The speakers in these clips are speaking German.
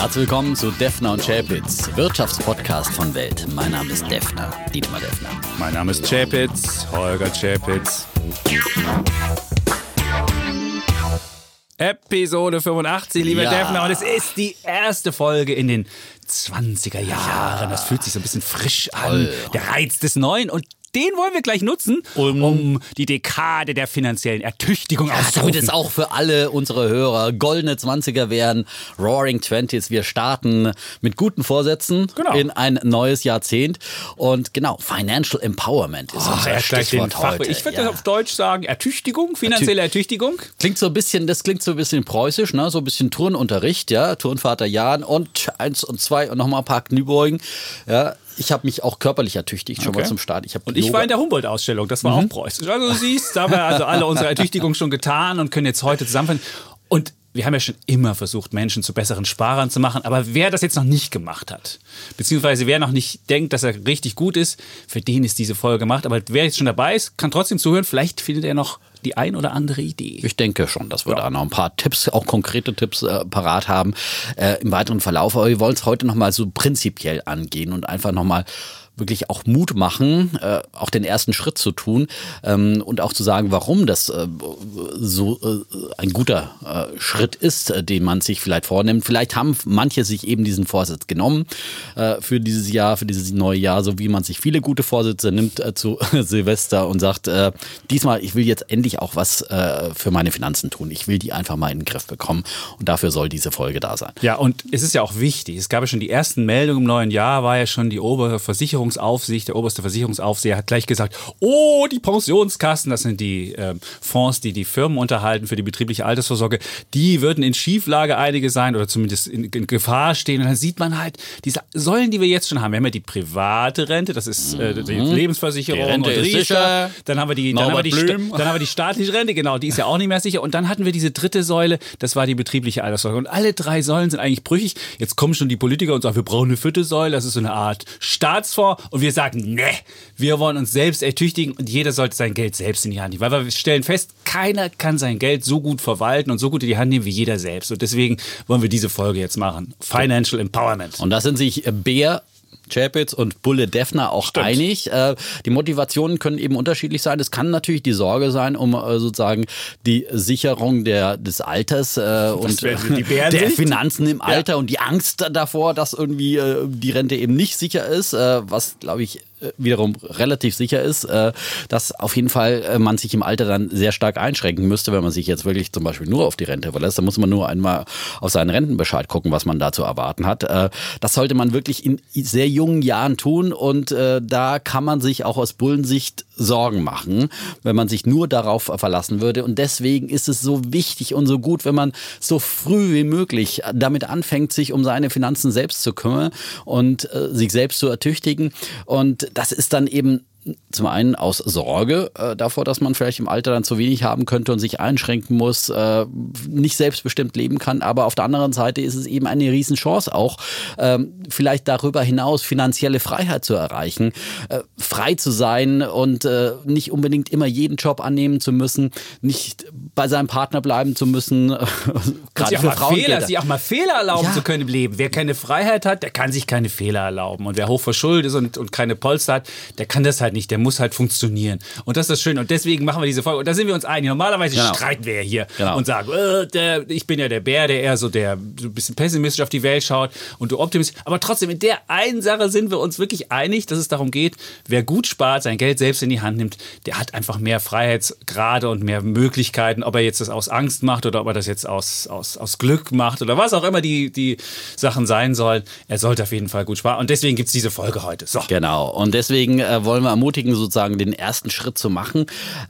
Herzlich willkommen zu Defner und Chapitz, Wirtschaftspodcast von Welt. Mein Name ist Defner, Dietmar Defner. Mein Name ist Chapitz, Holger Chapitz. Episode 85, lieber Defner. Und es ist die erste Folge in den 20er Jahren. Das fühlt sich so ein bisschen frisch an. Der Reiz des Neuen. Und den wollen wir gleich nutzen, um die Dekade der finanziellen Ertüchtigung auszurufen. Damit es auch für alle unsere Hörer goldene 20er werden, Roaring Twenties. Wir starten mit guten Vorsätzen in ein neues Jahrzehnt. Und genau, Financial Empowerment ist unser Stichwort heute. Ich würde das auf Deutsch sagen, Ertüchtigung, finanzielle Ertüchtigung. Das klingt so ein bisschen preußisch, ne? So ein bisschen Turnunterricht, ja, Turnvater Jan und 1 und 2 und nochmal ein paar Kniebeugen, ja. Ich habe mich auch körperlich ertüchtigt, schon mal zum Start. Ich war in der Humboldt-Ausstellung, das war auch preußisch. Also du siehst, da haben wir also alle unsere Ertüchtigung schon getan und können jetzt heute zusammenfinden. Und wir haben ja schon immer versucht, Menschen zu besseren Sparern zu machen. Aber wer das jetzt noch nicht gemacht hat, beziehungsweise wer noch nicht denkt, dass er richtig gut ist, für den ist diese Folge gemacht. Aber wer jetzt schon dabei ist, kann trotzdem zuhören. Vielleicht findet er noch die ein oder andere Idee. Ich denke schon, dass wir da noch ein paar Tipps, auch konkrete Tipps parat haben im weiteren Verlauf. Aber wir wollen es heute nochmal so prinzipiell angehen und einfach nochmal wirklich auch Mut machen, auch den ersten Schritt zu tun und auch zu sagen, warum das so ein guter Schritt ist, den man sich vielleicht vornimmt. Vielleicht haben manche sich eben diesen Vorsatz genommen für dieses Jahr, für dieses neue Jahr, so wie man sich viele gute Vorsätze nimmt zu Silvester und sagt, diesmal, ich will jetzt endlich auch was für meine Finanzen tun. Ich will die einfach mal in den Griff bekommen und dafür soll diese Folge da sein. Ja, und es ist ja auch wichtig. Es gab ja schon die ersten Meldungen im neuen Jahr, war ja schon die obere Versicherungsaufsicht, der oberste Versicherungsaufseher hat gleich gesagt, oh, die Pensionskassen, das sind die Fonds, die die Firmen unterhalten für die betriebliche Altersvorsorge, die würden in Schieflage einige sein oder zumindest in Gefahr stehen. Und dann sieht man halt diese Säulen, die wir jetzt schon haben. Wir haben ja die private Rente, das ist die Lebensversicherung die Rente und ist sicher. Dann haben wir die staatliche Rente, genau, die ist ja auch nicht mehr sicher. Und dann hatten wir diese dritte Säule, das war die betriebliche Altersvorsorge. Und alle drei Säulen sind eigentlich brüchig. Jetzt kommen schon die Politiker und sagen, wir brauchen eine vierte Säule, das ist so eine Art Staatsfonds. Und wir sagen, ne, wir wollen uns selbst ertüchtigen und jeder sollte sein Geld selbst in die Hand nehmen. Weil wir stellen fest, keiner kann sein Geld so gut verwalten und so gut in die Hand nehmen wie jeder selbst. Und deswegen wollen wir diese Folge jetzt machen. Financial Empowerment. Und da sind sich Bär, Chapitz und Bulle Defner auch einig. Die Motivationen können eben unterschiedlich sein. Es kann natürlich die Sorge sein, um sozusagen die Sicherung des Alters und der Finanzen im Alter und die Angst davor, dass irgendwie die Rente eben nicht sicher ist, was, glaube ich, wiederum relativ sicher ist, dass auf jeden Fall man sich im Alter dann sehr stark einschränken müsste, wenn man sich jetzt wirklich zum Beispiel nur auf die Rente verlässt. Da muss man nur einmal auf seinen Rentenbescheid gucken, was man da zu erwarten hat. Das sollte man wirklich in sehr jungen Jahren tun und da kann man sich auch aus Bullensicht Sorgen machen, wenn man sich nur darauf verlassen würde. Und deswegen ist es so wichtig und so gut, wenn man so früh wie möglich damit anfängt, sich um seine Finanzen selbst zu kümmern und sich selbst zu ertüchtigen. Und das ist dann eben zum einen aus Sorge davor, dass man vielleicht im Alter dann zu wenig haben könnte und sich einschränken muss, nicht selbstbestimmt leben kann. Aber auf der anderen Seite ist es eben eine Riesenchance auch, vielleicht darüber hinaus finanzielle Freiheit zu erreichen, frei zu sein und nicht unbedingt immer jeden Job annehmen zu müssen, nicht bei seinem Partner bleiben zu müssen. Gerade für Frauen sich auch mal Fehler erlauben zu können im Leben. Wer keine Freiheit hat, der kann sich keine Fehler erlauben. Und wer hochverschuldet ist und keine Polster hat, der kann das halt nicht. Der muss halt funktionieren. Und das ist das Schöne. Und deswegen machen wir diese Folge. Und da sind wir uns einig. Normalerweise streiten wir ja hier und sagen, ich bin ja der Bär, der eher so ein bisschen pessimistisch auf die Welt schaut und du optimistisch. Aber trotzdem, in der einen Sache sind wir uns wirklich einig, dass es darum geht, wer gut spart, sein Geld selbst in die Hand nimmt, der hat einfach mehr Freiheitsgrade und mehr Möglichkeiten, ob er jetzt das aus Angst macht oder ob er das jetzt aus Glück macht oder was auch immer die Sachen sein sollen. Er sollte auf jeden Fall gut sparen. Und deswegen gibt es diese Folge heute. So. Genau. Und deswegen wollen wir ermutigen, sozusagen den ersten Schritt zu machen.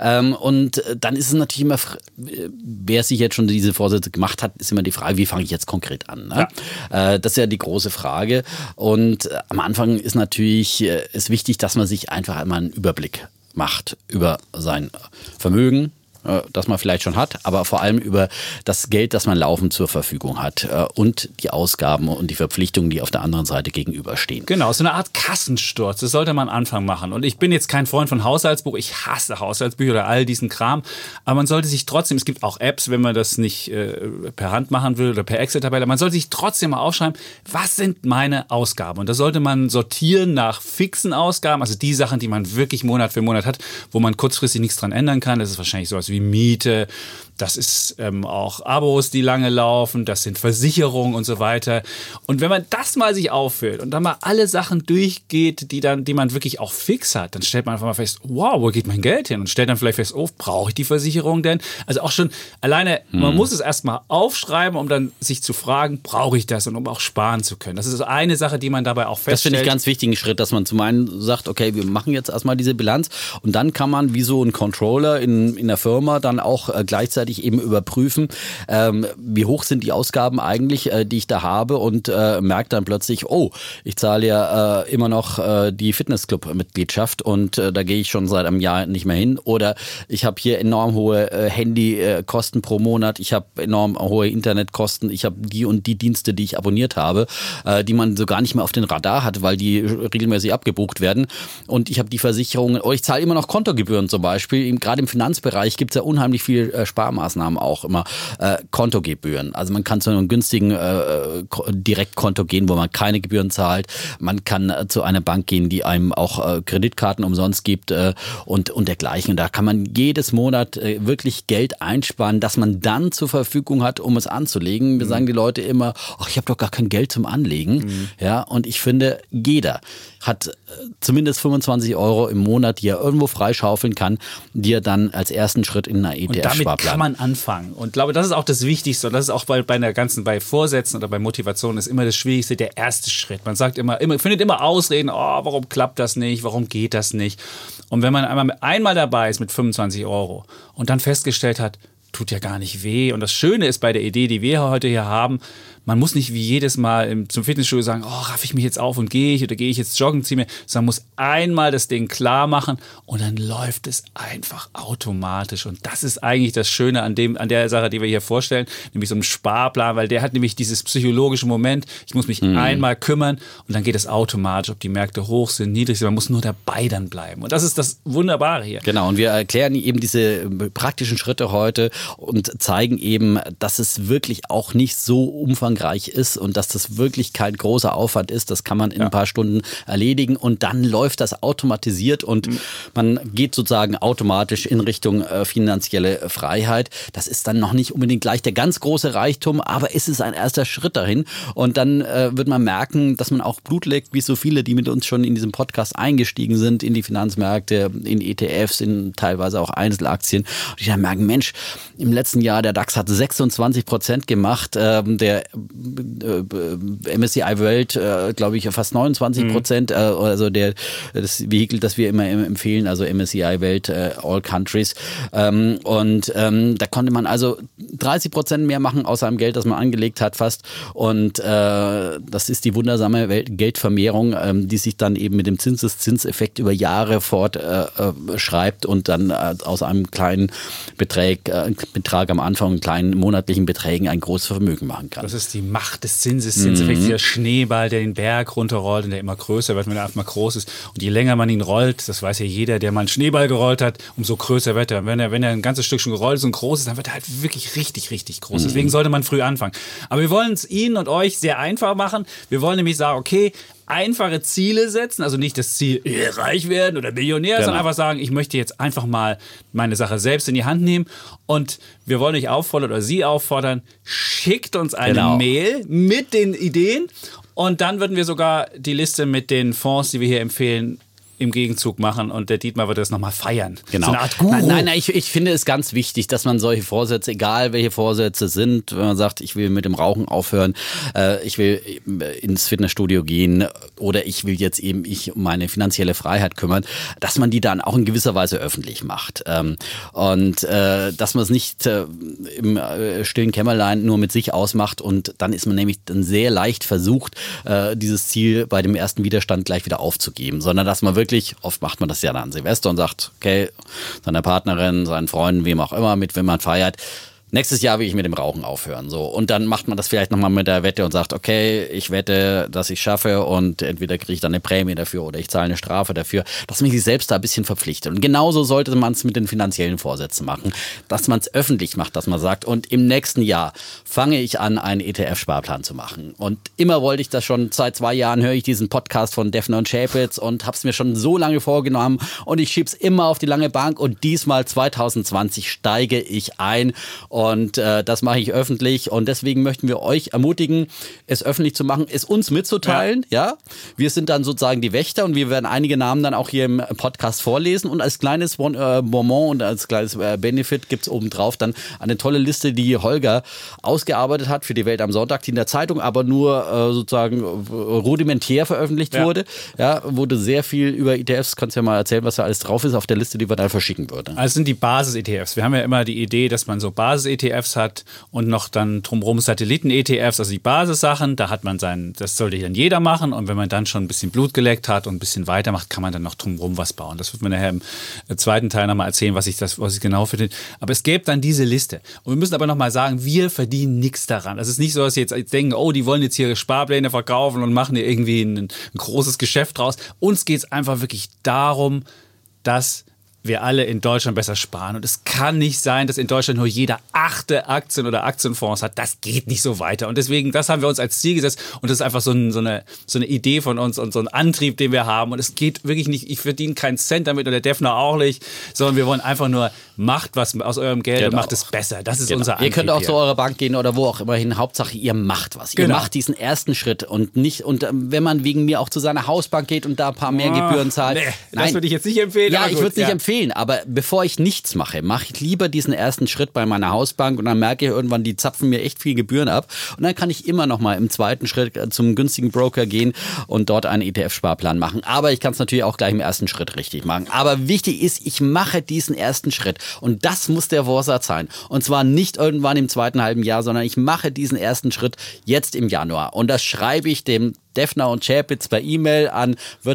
Und dann ist es natürlich immer, wer sich jetzt schon diese Vorsätze gemacht hat, ist immer die Frage, wie fange ich jetzt konkret an? Ne? Ja. Das ist ja die große Frage. Und am Anfang ist natürlich ist wichtig, dass man sich einfach einmal einen Überblick macht über sein Vermögen, das man vielleicht schon hat, aber vor allem über das Geld, das man laufend zur Verfügung hat und die Ausgaben und die Verpflichtungen, die auf der anderen Seite gegenüberstehen. Genau, so eine Art Kassensturz, das sollte man am Anfang machen. Und ich bin jetzt kein Freund von Haushaltsbuch, ich hasse Haushaltsbücher oder all diesen Kram, aber man sollte sich trotzdem, es gibt auch Apps, wenn man das nicht per Hand machen will oder per Excel-Tabelle, man sollte sich trotzdem mal aufschreiben, was sind meine Ausgaben? Und da sollte man sortieren nach fixen Ausgaben, also die Sachen, die man wirklich Monat für Monat hat, wo man kurzfristig nichts dran ändern kann. Das ist wahrscheinlich sowas wie Miete, das ist auch Abos, die lange laufen, das sind Versicherungen und so weiter. Und wenn man das mal sich auffüllt und dann mal alle Sachen durchgeht, die man wirklich auch fix hat, dann stellt man einfach mal fest, wow, wo geht mein Geld hin? Und stellt dann vielleicht fest, oh, brauche ich die Versicherung denn? Also auch schon alleine, man muss es erstmal aufschreiben, um dann sich zu fragen, brauche ich das? Und um auch sparen zu können. Das ist eine Sache, die man dabei auch feststellt. Das finde ich ganz wichtigen Schritt, dass man zum einen sagt, okay, wir machen jetzt erstmal diese Bilanz und dann kann man wie so ein Controller in der Firma dann auch gleichzeitig eben überprüfen, wie hoch sind die Ausgaben eigentlich, die ich da habe und merkt dann plötzlich, oh, ich zahle ja immer noch die Fitnessclub-Mitgliedschaft und da gehe ich schon seit einem Jahr nicht mehr hin oder ich habe hier enorm hohe Handykosten pro Monat, ich habe enorm hohe Internetkosten, ich habe die und die Dienste, die ich abonniert habe, die man so gar nicht mehr auf den Radar hat, weil die regelmäßig abgebucht werden und ich habe die Versicherungen, ich zahle immer noch Kontogebühren zum Beispiel, gerade im Finanzbereich gibt es ja unheimlich viel Sparmaßnahmen auch immer, Kontogebühren. Also man kann zu einem günstigen Direktkonto gehen, wo man keine Gebühren zahlt. Man kann zu einer Bank gehen, die einem auch Kreditkarten umsonst gibt und dergleichen. Und da kann man jedes Monat wirklich Geld einsparen, das man dann zur Verfügung hat, um es anzulegen. Wir sagen die Leute immer, ach, ich habe doch gar kein Geld zum Anlegen. Ja, und ich finde, jeder hat zumindest 25 € im Monat, die er irgendwo freischaufeln kann, die er dann als ersten Schritt in einer ETF-Sparplan. Und damit kann man anfangen. Und ich glaube, das ist auch das Wichtigste. Und das ist auch bei Vorsätzen oder bei Motivation ist immer das Schwierigste, der erste Schritt. Man sagt immer findet immer Ausreden, warum klappt das nicht, warum geht das nicht? Und wenn man einmal dabei ist mit 25 € und dann festgestellt hat, tut ja gar nicht weh. Und das Schöne ist bei der Idee, die wir heute hier haben, man muss nicht wie jedes Mal zum Fitnessstudio sagen, raff ich mich jetzt auf und gehe ich oder gehe ich jetzt joggen, ziehe mir, sondern man muss einmal das Ding klar machen und dann läuft es einfach automatisch. Und das ist eigentlich das Schöne an der Sache, die wir hier vorstellen, nämlich so einem Sparplan, weil der hat nämlich dieses psychologische Moment, ich muss mich einmal kümmern und dann geht es automatisch, ob die Märkte hoch sind, niedrig sind, man muss nur dabei dann bleiben. Und das ist das Wunderbare hier. Genau, und wir erklären eben diese praktischen Schritte heute und zeigen eben, dass es wirklich auch nicht so umfangreich ist und dass das wirklich kein großer Aufwand ist. Das kann man in ein paar Stunden erledigen und dann läuft das automatisiert und man geht sozusagen automatisch in Richtung finanzielle Freiheit. Das ist dann noch nicht unbedingt gleich der ganz große Reichtum, aber es ist ein erster Schritt dahin und dann wird man merken, dass man auch Blut leckt, wie so viele, die mit uns schon in diesem Podcast eingestiegen sind, in die Finanzmärkte, in ETFs, in teilweise auch Einzelaktien und die dann merken, Mensch, im letzten Jahr der DAX hat 26% gemacht, der MSCI Welt, glaube ich, fast 29%, also das Vehikel, das wir immer empfehlen, also MSCI Welt, All Countries. Und da konnte man also 30% mehr machen aus seinem Geld, das man angelegt hat fast. Und das ist die wundersame Geldvermehrung, die sich dann eben mit dem Zinseszinseffekt über Jahre fortschreibt und dann aus einem kleinen Betrag am Anfang und kleinen monatlichen Beträgen ein großes Vermögen machen kann. Das ist die Macht des Zinseszinseffekts, dieser Schneeball, der den Berg runterrollt und der immer größer wird, wenn er einfach mal groß ist. Und je länger man ihn rollt, das weiß ja jeder, der mal einen Schneeball gerollt hat, umso größer wird er. Wenn er ein ganzes Stück schon gerollt ist und groß ist, dann wird er halt wirklich richtig, richtig groß. Deswegen sollte man früh anfangen. Aber wir wollen es Ihnen und euch sehr einfach machen. Wir wollen nämlich sagen, okay, einfache Ziele setzen, also nicht das Ziel, reich werden oder Millionär, sondern einfach sagen, ich möchte jetzt einfach mal meine Sache selbst in die Hand nehmen und wir wollen euch auffordern oder Sie auffordern, schickt uns eine Mail mit den Ideen und dann würden wir sogar die Liste mit den Fonds, die wir hier empfehlen, im Gegenzug machen und der Dietmar wird das nochmal feiern. Genau. So eine Art Guru. Nein, ich finde es ganz wichtig, dass man solche Vorsätze, egal welche Vorsätze sind, wenn man sagt, ich will mit dem Rauchen aufhören, ich will ins Fitnessstudio gehen oder ich will jetzt eben um meine finanzielle Freiheit kümmern, dass man die dann auch in gewisser Weise öffentlich macht. Und dass man es nicht im stillen Kämmerlein nur mit sich ausmacht und dann ist man nämlich dann sehr leicht versucht, dieses Ziel bei dem ersten Widerstand gleich wieder aufzugeben, sondern dass man wirklich wirklich, oft macht man das ja dann an Silvester und sagt, okay, seiner Partnerin, seinen Freunden, wem auch immer, mit wem man feiert, nächstes Jahr will ich mit dem Rauchen aufhören. So. Und dann macht man das vielleicht nochmal mit der Wette und sagt, okay, ich wette, dass ich schaffe und entweder kriege ich dann eine Prämie dafür oder ich zahle eine Strafe dafür, dass man sich selbst da ein bisschen verpflichtet. Und genauso sollte man es mit den finanziellen Vorsätzen machen, dass man es öffentlich macht, dass man sagt, und im nächsten Jahr fange ich an, einen ETF-Sparplan zu machen. Und immer wollte ich das schon, seit 2 Jahren höre ich diesen Podcast von Defner und Chapitz und habe es mir schon so lange vorgenommen und ich schiebe es immer auf die lange Bank und diesmal 2020 steige ich ein. Und das mache ich öffentlich und deswegen möchten wir euch ermutigen, es öffentlich zu machen, es uns mitzuteilen. Ja. Wir sind dann sozusagen die Wächter und wir werden einige Namen dann auch hier im Podcast vorlesen und als kleines Bonbon und als kleines Benefit gibt es obendrauf dann eine tolle Liste, die Holger ausgearbeitet hat für die Welt am Sonntag, die in der Zeitung aber nur sozusagen rudimentär veröffentlicht wurde. Ja, wurde sehr viel über ETFs, kannst ja mal erzählen, was da alles drauf ist auf der Liste, die wir dann verschicken würden. Also sind die Basis-ETFs. Wir haben ja immer die Idee, dass man so Basis-ETFs hat und noch dann drumherum Satelliten-ETFs, also die Basissachen, da hat man das sollte dann jeder machen und wenn man dann schon ein bisschen Blut geleckt hat und ein bisschen weitermacht, kann man dann noch drumherum was bauen. Das wird man nachher im zweiten Teil nochmal erzählen, was ich genau finde. Aber es gäbe dann diese Liste. Und wir müssen aber nochmal sagen, wir verdienen nichts daran. Es ist nicht so, dass sie jetzt denken, oh, die wollen jetzt hier Sparpläne verkaufen und machen hier irgendwie ein großes Geschäft draus. Uns geht es einfach wirklich darum, dass wir alle in Deutschland besser sparen. Und es kann nicht sein, dass in Deutschland nur jeder 8. Aktien oder Aktienfonds hat. Das geht nicht so weiter. Und deswegen, das haben wir uns als Ziel gesetzt. Und das ist einfach so eine Idee von uns und so ein Antrieb, den wir haben. Und es geht wirklich nicht, ich verdiene keinen Cent damit und der Defner auch nicht, sondern wir wollen einfach nur, macht was aus eurem Geld und macht es besser. Das ist unser Antrieb. Ihr könnt auch zu eurer Bank gehen oder wo auch immer hin. Hauptsache, ihr macht was. Ihr macht diesen ersten Schritt und nicht, und wenn man wegen mir auch zu seiner Hausbank geht und da ein paar mehr Gebühren zahlt. Nee, das würde ich jetzt nicht empfehlen. Ja, ich würde es nicht empfehlen. Aber bevor ich nichts mache, mache ich lieber diesen ersten Schritt bei meiner Hausbank und dann merke ich irgendwann, die zapfen mir echt viel Gebühren ab. Und dann kann ich immer noch mal im zweiten Schritt zum günstigen Broker gehen und dort einen ETF-Sparplan machen. Aber ich kann es natürlich auch gleich im ersten Schritt richtig machen. Aber wichtig ist, ich mache diesen ersten Schritt. Und das muss der Vorsatz sein. Und zwar nicht irgendwann im zweiten halben Jahr, sondern ich mache diesen ersten Schritt jetzt im Januar. Und das schreibe ich dem Defner und Chapitz per E-Mail an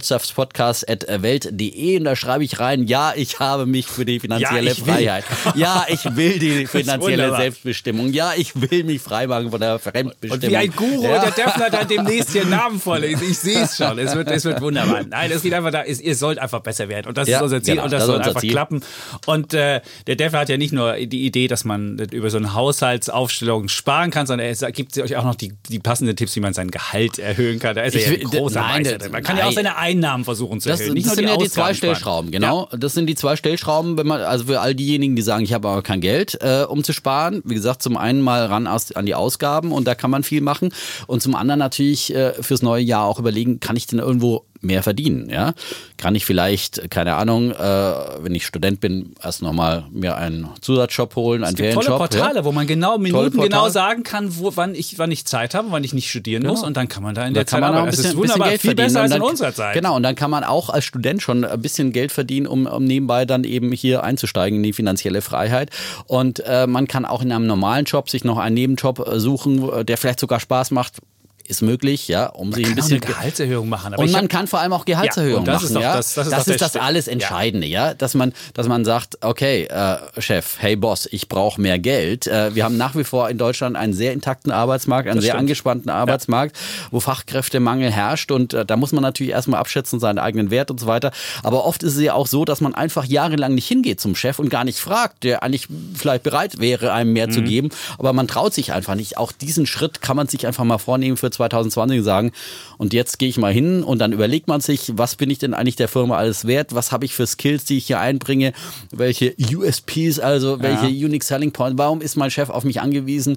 wirtschaftspodcast@welt.de und da schreibe ich rein, ja, ich habe mich für die finanzielle Freiheit. Ja, ich will die finanzielle Selbstbestimmung. Ja, ich will mich freimachen von der Fremdbestimmung. Und wie ein Guru, der Defner dann demnächst hier Namen vorlesen. Ich sehe es schon. Es wird wunderbar. Nein, es geht einfach da, ihr sollt einfach besser werden. Und das ist unser Ziel und das soll einfach klappen. Und der Defner hat ja nicht nur die Idee, dass man über so eine Haushaltsaufstellung sparen kann, sondern er gibt euch auch noch die passenden Tipps, wie man sein Gehalt erhöhen kann. Da ist er ja ein großer Meister drin. Man kann ja auch seine Einnahmen versuchen zu erhöhen. Das sind ja die 2 Stellschrauben, genau. Ja. Das sind die 2 Stellschrauben, also für all diejenigen, die sagen, ich habe aber kein Geld, um zu sparen. Wie gesagt, zum einen mal ran an die Ausgaben und da kann man viel machen. Und zum anderen natürlich fürs neue Jahr auch überlegen, kann ich denn irgendwo mehr verdienen, ja? Kann ich vielleicht, keine Ahnung, wenn ich Student bin, erst nochmal mir einen Zusatzjob holen, einen Ferienjob. Tolle Portale, wo man minutengenau sagen kann, wann ich Zeit habe, wann ich nicht studieren muss und dann kann man da in der Zeit arbeiten. Das ist wunderbar, Geld viel besser als in unserer Zeit. Genau, und dann kann man auch als Student schon ein bisschen Geld verdienen, um nebenbei dann eben hier einzusteigen in die finanzielle Freiheit. Und man kann auch in einem normalen Job sich noch einen Nebenjob suchen, der vielleicht sogar Spaß macht. Ist möglich, ja, um sich ein bisschen eine Gehaltserhöhung machen. Aber man kann vor allem auch Gehaltserhöhungen machen. Das ist das alles Entscheidende, ja, dass man sagt, okay, Chef, hey Boss, ich brauche mehr Geld. Wir haben nach wie vor in Deutschland einen sehr intakten Arbeitsmarkt, einen sehr angespannten Arbeitsmarkt, wo Fachkräftemangel herrscht und da muss man natürlich erstmal abschätzen, seinen eigenen Wert und so weiter. Aber oft ist es ja auch so, dass man einfach jahrelang nicht hingeht zum Chef und gar nicht fragt, der eigentlich vielleicht bereit wäre, einem mehr zu geben, aber man traut sich einfach nicht. Auch diesen Schritt kann man sich einfach mal vornehmen für 2020 sagen, und jetzt gehe ich mal hin und dann überlegt man sich, was bin ich denn eigentlich der Firma alles wert, was habe ich für Skills, die ich hier einbringe, welche USPs, also welche Unique Selling Point, warum ist mein Chef auf mich angewiesen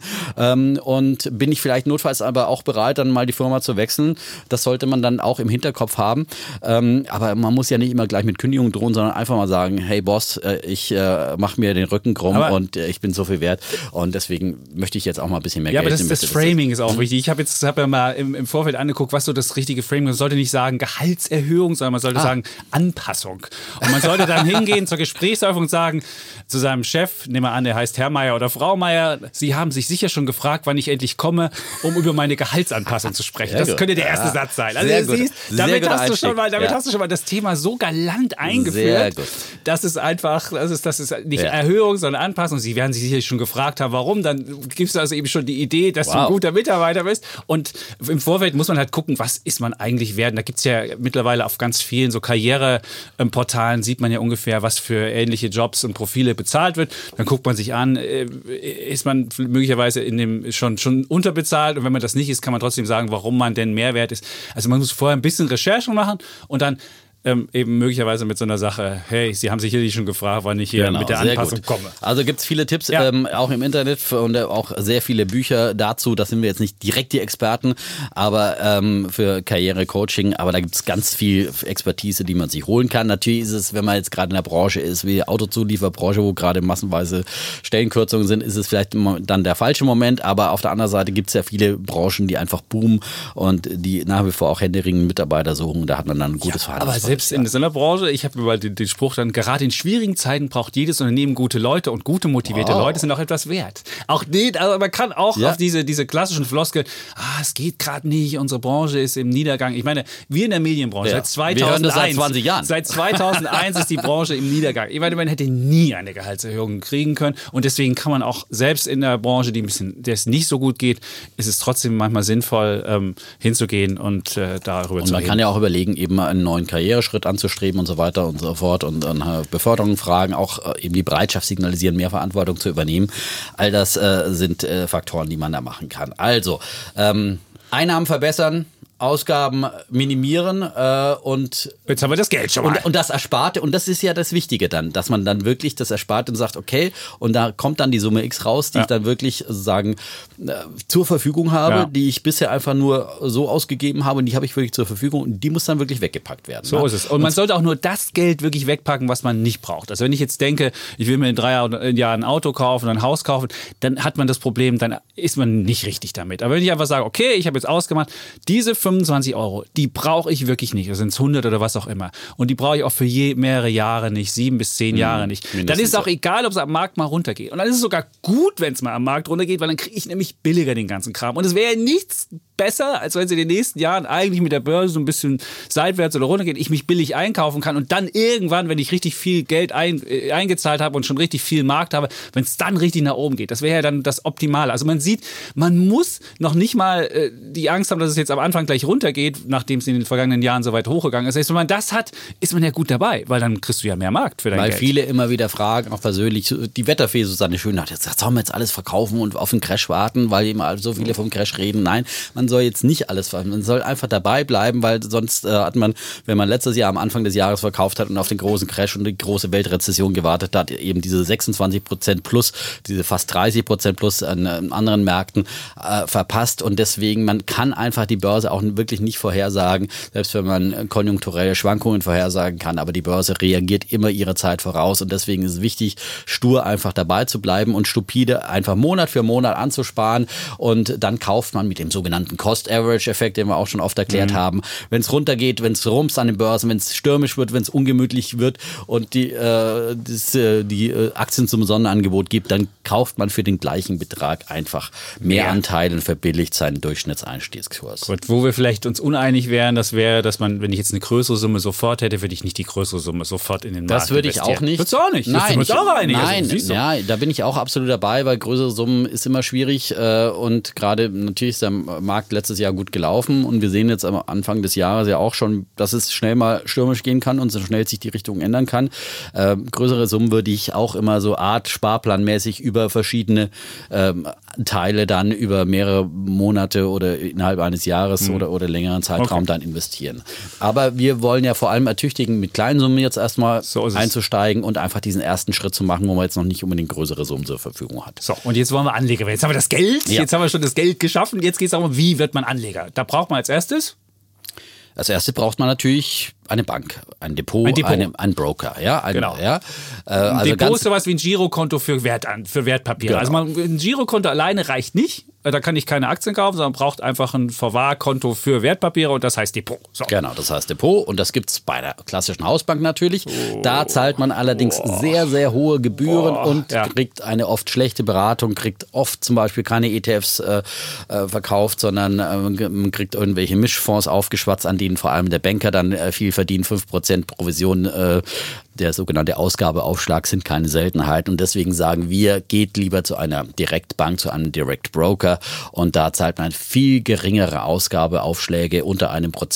und bin ich vielleicht notfalls aber auch bereit, dann mal die Firma zu wechseln, das sollte man dann auch im Hinterkopf haben, aber man muss ja nicht immer gleich mit Kündigung drohen, sondern einfach mal sagen, hey Boss, ich mache mir den Rücken krumm und ich bin so viel wert und deswegen möchte ich jetzt auch mal ein bisschen mehr Geld investieren. Ja, aber das Framing ist auch wichtig. Ich habe vorher mal im Vorfeld angeguckt, was so das richtige Framing ist. Man sollte nicht sagen Gehaltserhöhung, sondern man sollte sagen Anpassung. Und man sollte dann hingehen zur Gesprächseröffnung und sagen zu seinem Chef, nehmen wir an, der heißt Herr Meier oder Frau Meier, Sie haben sich sicher schon gefragt, wann ich endlich komme, um über meine Gehaltsanpassung zu sprechen. Das könnte der erste Satz sein. Also du siehst, damit hast du schon mal das Thema so galant eingeführt. Das ist einfach, das ist nicht Erhöhung, sondern Anpassung. Sie werden sich sicherlich schon gefragt haben, warum. Dann gibst du also eben schon die Idee, dass du ein guter Mitarbeiter bist. Und im Vorfeld muss man halt gucken, was ist man eigentlich wert. Da gibt es ja mittlerweile auf ganz vielen so Karriereportalen, sieht man ja ungefähr, was für ähnliche Jobs und Profile bezahlt wird. Dann guckt man sich an, ist man möglicherweise in dem schon unterbezahlt. Und wenn man das nicht ist, kann man trotzdem sagen, warum man denn mehr wert ist. Also man muss vorher ein bisschen Recherche machen und dann eben möglicherweise mit so einer Sache, hey, Sie haben sicherlich schon gefragt, wann ich hier mit der Anpassung komme. Also gibt es viele Tipps, auch im Internet und auch sehr viele Bücher dazu. Da sind wir jetzt nicht direkt die Experten, aber für Karrierecoaching, aber da gibt es ganz viel Expertise, die man sich holen kann. Natürlich ist es, wenn man jetzt gerade in der Branche ist, wie Autozulieferbranche, wo gerade massenweise Stellenkürzungen sind, ist es vielleicht dann der falsche Moment, aber auf der anderen Seite gibt es ja viele Branchen, die einfach boomen und die nach wie vor auch händeringend Mitarbeiter suchen. Da hat man dann ein gutes Verhandlungsverhältnis. Selbst in so einer Branche, ich habe über den Spruch dann, gerade in schwierigen Zeiten braucht jedes Unternehmen gute Leute und gute motivierte Leute sind auch etwas wert. Also man kann auch auf diese klassischen Floskeln, es geht gerade nicht, unsere Branche ist im Niedergang. Ich meine, wir in der Medienbranche, seit 2001. Wir hören das seit 20 Jahren. Seit 2001 ist die Branche im Niedergang. Ich meine, man hätte nie eine Gehaltserhöhung kriegen können und deswegen kann man auch selbst in der Branche, der es nicht so gut geht, ist es trotzdem manchmal sinnvoll, hinzugehen und darüber zu reden. Und man kann ja auch überlegen, eben einen neuen Karriereschritt anzustreben und so weiter und so fort und dann Beförderung fragen, auch eben die Bereitschaft signalisieren, mehr Verantwortung zu übernehmen. All das sind Faktoren, die man da machen kann. Also, Einnahmen verbessern, Ausgaben minimieren und jetzt haben wir das Geld schon mal. Und das Ersparte, und das ist ja das Wichtige dann, dass man dann wirklich das Ersparte und sagt, okay, und da kommt dann die Summe X raus, die ich dann wirklich sozusagen zur Verfügung habe, die ich bisher einfach nur so ausgegeben habe und die habe ich wirklich zur Verfügung und die muss dann wirklich weggepackt werden. So ist es. Und man sollte auch nur das Geld wirklich wegpacken, was man nicht braucht. Also wenn ich jetzt denke, ich will mir in 3 Jahren ein Auto kaufen, ein Haus kaufen, dann hat man das Problem, dann ist man nicht richtig damit. Aber wenn ich einfach sage, okay, ich habe jetzt ausgemacht, diese 25 €, die brauche ich wirklich nicht. Das sind 100 oder was auch immer. Und die brauche ich auch für mehrere Jahre nicht, 7 bis 10 Jahre nicht. Dann ist es auch egal, ob es am Markt mal runtergeht. Und dann ist es sogar gut, wenn es mal am Markt runtergeht, weil dann kriege ich nämlich billiger den ganzen Kram. Und es wäre ja nichts besser, als wenn es in den nächsten Jahren eigentlich mit der Börse so ein bisschen seitwärts oder runtergeht, ich mich billig einkaufen kann und dann irgendwann, wenn ich richtig viel Geld eingezahlt habe und schon richtig viel Markt habe, wenn es dann richtig nach oben geht. Das wäre ja dann das Optimale. Also man sieht, man muss noch nicht mal die Angst haben, dass es jetzt am Anfang gleich runtergeht, nachdem es in den vergangenen Jahren so weit hochgegangen ist. Das heißt, wenn man das hat, ist man ja gut dabei, weil dann kriegst du ja mehr Markt für dein Geld. Weil viele immer wieder fragen, auch persönlich, die Wetterfee Susanne Schönhardt, jetzt sollen wir jetzt alles verkaufen und auf den Crash warten, weil immer so viele vom Crash reden. Nein, man soll jetzt nicht alles verkaufen, man soll einfach dabei bleiben, weil sonst hat man, wenn man letztes Jahr am Anfang des Jahres verkauft hat und auf den großen Crash und die große Weltrezession gewartet hat, eben diese 26% plus, diese fast 30% plus an anderen Märkten verpasst und deswegen, man kann einfach die Börse auch wirklich nicht vorhersagen, selbst wenn man konjunkturelle Schwankungen vorhersagen kann, aber die Börse reagiert immer ihre Zeit voraus und deswegen ist es wichtig, stur einfach dabei zu bleiben und stupide einfach Monat für Monat anzusparen und dann kauft man mit dem sogenannten Cost-Average-Effekt, den wir auch schon oft erklärt haben, wenn es runtergeht, wenn es rumst an den Börsen, wenn es stürmisch wird, wenn es ungemütlich wird und die Aktien zum Sonderangebot gibt, dann kauft man für den gleichen Betrag einfach mehr Anteile und verbilligt seinen Durchschnittseinstiegskurs. Gut, wo wir vielleicht uns uneinig wären, das wäre, dass man, wenn ich jetzt eine größere Summe sofort hätte, würde ich nicht die größere Summe sofort in den Markt investieren. Das würde ich auch nicht. Würdest du auch nicht? Nein, uns auch einig. Nein, also, ja, da bin ich auch absolut dabei, weil größere Summen ist immer schwierig und gerade natürlich ist der Markt letztes Jahr gut gelaufen und wir sehen jetzt am Anfang des Jahres ja auch schon, dass es schnell mal stürmisch gehen kann und so schnell sich die Richtung ändern kann. Größere Summen würde ich auch immer so Art sparplanmäßig über verschiedene Teile dann über mehrere Monate oder innerhalb eines Jahres oder längeren Zeitraum dann investieren. Aber wir wollen ja vor allem ertüchtigen, mit kleinen Summen jetzt erstmal einzusteigen und einfach diesen ersten Schritt zu machen, wo man jetzt noch nicht unbedingt größere Summen zur Verfügung hat. So, und jetzt wollen wir Anleger werden. Jetzt haben wir das Geld, jetzt haben wir schon das Geld geschaffen, jetzt geht es darum, wie wird man Anleger? Da braucht man als erstes? Als erstes braucht man natürlich eine Bank, ein Depot. Ein Broker. Ja, genau. Ja, ein Depot ist sowas wie ein Girokonto für Wertpapiere. Genau. Also ein Girokonto alleine reicht nicht. da kann ich keine Aktien kaufen, sondern braucht einfach ein Verwahrkonto für Wertpapiere und das heißt Depot. So. Genau, das heißt Depot und das gibt es bei der klassischen Hausbank natürlich. Da zahlt man allerdings sehr, sehr hohe Gebühren und kriegt eine oft schlechte Beratung, kriegt oft zum Beispiel keine ETFs verkauft, sondern man kriegt irgendwelche Mischfonds aufgeschwatzt, an denen vor allem der Banker dann viel verdient, 5% Provision. Der sogenannte Ausgabeaufschlag sind keine Seltenheit und deswegen sagen wir, geht lieber zu einer Direktbank, zu einem Direct Broker und da zahlt man viel geringere Ausgabeaufschläge unter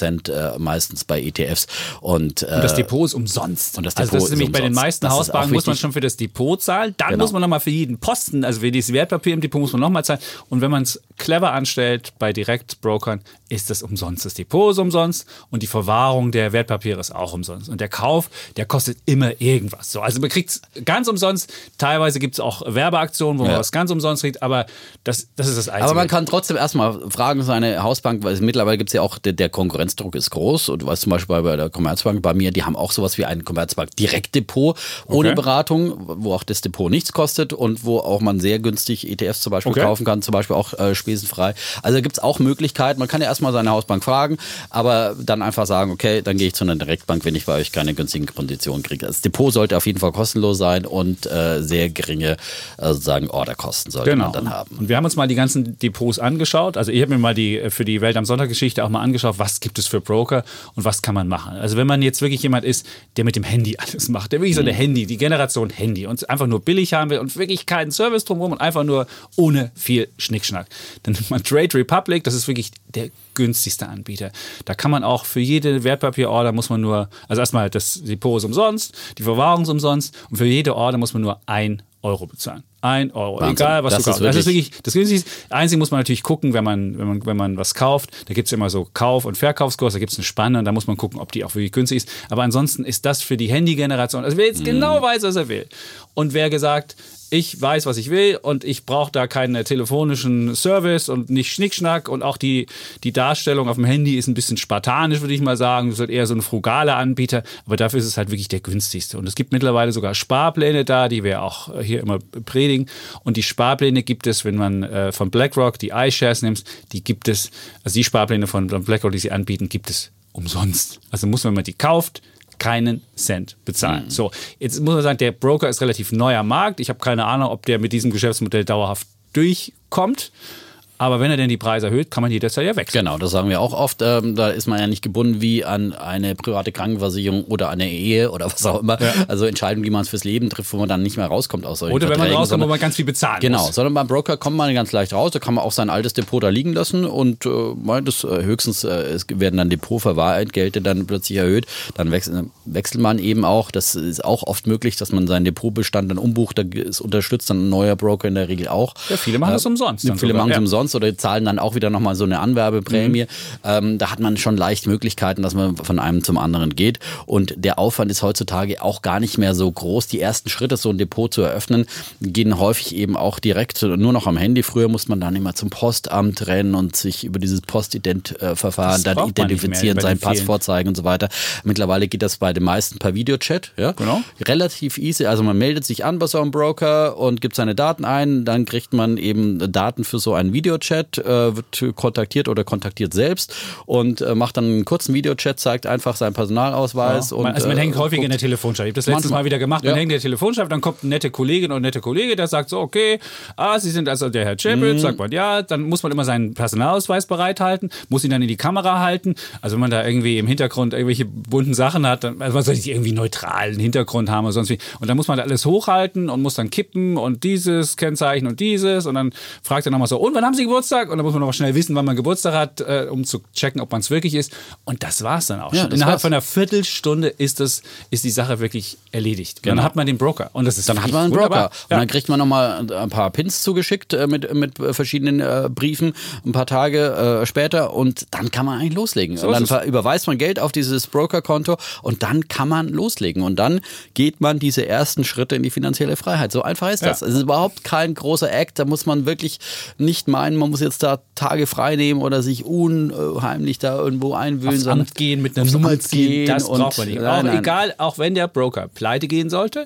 1% meistens bei ETFs. Und das Depot ist umsonst. Und das Depot ist nämlich bei den meisten Hausbanken muss man schon für das Depot zahlen, dann muss man nochmal für jeden Posten, also für dieses Wertpapier im Depot muss man nochmal zahlen und wenn man es clever anstellt bei Direktbrokern, ist das umsonst. Das Depot ist umsonst und die Verwahrung der Wertpapiere ist auch umsonst und der Kauf, der kostet immer irgendwas. So, also man kriegt es ganz umsonst. Teilweise gibt es auch Werbeaktionen, wo man was ganz umsonst kriegt, aber das ist das Einzige. Aber man kann trotzdem erstmal fragen, seine Hausbank, weil mittlerweile gibt es ja auch, der Konkurrenzdruck ist groß und du weißt zum Beispiel bei der Commerzbank, bei mir, die haben auch sowas wie ein Commerzbank Direktdepot ohne Beratung, wo auch das Depot nichts kostet und wo auch man sehr günstig ETFs zum Beispiel kaufen kann, zum Beispiel auch spesenfrei. Also gibt es auch Möglichkeiten. Man kann ja erstmal seine Hausbank fragen, aber dann einfach sagen, okay, dann gehe ich zu einer Direktbank, wenn ich bei euch keine günstigen Konditionen kriege. Das Depot sollte auf jeden Fall kostenlos sein und sehr geringe sozusagen Orderkosten sollte man dann haben. Und wir haben uns mal die ganzen Depots angeschaut. Also ich habe mir mal für die Welt am Sonntag Geschichte auch mal angeschaut, was gibt es für Broker und was kann man machen. Also wenn man jetzt wirklich jemand ist, der mit dem Handy alles macht, der wirklich so eine die Generation Handy und einfach nur billig haben will und wirklich keinen Service drumherum und einfach nur ohne viel Schnickschnack, dann nimmt man Trade Republic, das ist wirklich der günstigste Anbieter. Da kann man auch für jede Wertpapierorder muss man nur, also erstmal das Depot ist umsonst, die Verwahrung ist umsonst und für jede Order muss man nur 1 Euro bezahlen. 1 Euro, Wahnsinn. Egal was du kaufst. Das ist wirklich das günstigste. Einzig muss man natürlich gucken, wenn man was kauft, da gibt es immer so Kauf- und Verkaufskurs, da gibt es eine Spanne und da muss man gucken, ob die auch wirklich günstig ist. Aber ansonsten ist das für die Handy-Generation, also wer jetzt genau weiß, was er will und wer gesagt, ich weiß, was ich will und ich brauche da keinen telefonischen Service und nicht Schnickschnack und auch die Darstellung auf dem Handy ist ein bisschen spartanisch, würde ich mal sagen. Das ist eher so ein frugaler Anbieter, aber dafür ist es halt wirklich der günstigste. Und es gibt mittlerweile sogar Sparpläne da, die wir auch hier immer predigen. Und die Sparpläne gibt es, wenn man von BlackRock die iShares nimmt, die gibt es, also die Sparpläne von BlackRock, die sie anbieten, gibt es umsonst. Also muss man, wenn man die kauft, keinen Cent bezahlen. So, jetzt muss man sagen, der Broker ist relativ neu am Markt. Ich habe keine Ahnung, ob der mit diesem Geschäftsmodell dauerhaft durchkommt. Aber wenn er denn die Preise erhöht, kann man jederzeit ja wechseln. Genau, das sagen wir auch oft. Da ist man ja nicht gebunden wie an eine private Krankenversicherung oder eine Ehe oder was auch immer. Ja. Also Entscheidungen, die man fürs Leben trifft, wo man dann nicht mehr rauskommt aus solchen Oder wenn Verträgen, man rauskommt, wo man ganz viel bezahlen muss. Genau, sondern beim Broker kommt man ganz leicht raus. Da kann man auch sein altes Depot da liegen lassen und höchstens es werden dann Depotverwahrentgelte dann plötzlich erhöht. Dann wechselt man eben auch. Das ist auch oft möglich, dass man seinen Depotbestand dann umbucht. Da ist unterstützt dann ein neuer Broker in der Regel auch. Ja, viele machen das umsonst. Viele machen es umsonst oder zahlen dann auch wieder nochmal so eine Anwerbeprämie. Da hat man schon leicht Möglichkeiten, dass man von einem zum anderen geht. Und der Aufwand ist heutzutage auch gar nicht mehr so groß. Die ersten Schritte, so ein Depot zu eröffnen, gehen häufig eben auch direkt nur noch am Handy. Früher musste man dann immer zum Postamt rennen und sich über dieses Postident-Verfahren dann identifizieren, sein Pass vorzeigen und so weiter. Mittlerweile geht das bei den meisten per Videochat. Ja? Genau. Relativ easy. Also man meldet sich an bei so einem Broker und gibt seine Daten ein. Dann kriegt man eben Daten für so einen Videochat, wird kontaktiert oder kontaktiert selbst und macht dann einen kurzen Videochat, zeigt einfach seinen Personalausweis. Ja. Und, man hängt häufig in der Telefonschleife. Ich habe das letztes Mal wieder gemacht. Man hängt in der Telefonschleife, dann kommt eine nette Kollegin oder ein netter Kollege, der sagt so, okay, Sie sind also der Herr Chapitz, sagt man ja, dann muss man immer seinen Personalausweis bereithalten, muss ihn dann in die Kamera halten. Also wenn man da irgendwie im Hintergrund irgendwelche bunten Sachen hat, dann also man soll nicht irgendwie neutralen Hintergrund haben oder sonst wie. Und dann muss man da alles hochhalten und muss dann kippen und dieses Kennzeichen und dieses und dann fragt er nochmal so, und wann haben Sie Geburtstag? Und dann muss man noch schnell wissen, wann man Geburtstag hat, um zu checken, ob man es wirklich ist. Und das war es dann auch schon. Innerhalb von einer Viertelstunde ist die Sache wirklich erledigt. Genau. Dann hat man den Broker. Und das ist dann hat man einen Broker. Und dann kriegt man nochmal ein paar Pins zugeschickt mit verschiedenen Briefen ein paar Tage später und dann kann man eigentlich loslegen. So und dann überweist man Geld auf dieses Brokerkonto und dann kann man loslegen. Und dann geht man diese ersten Schritte in die finanzielle Freiheit. So einfach ist das. Es ist überhaupt kein großer Act. Da muss man wirklich nicht meinen, man muss jetzt da Tage frei nehmen oder sich unheimlich da irgendwo einwühlen. Aufs Amt gehen, mit einer Nummer ziehen, das braucht man nicht. Nein. Egal, auch wenn der Broker pleite gehen sollte,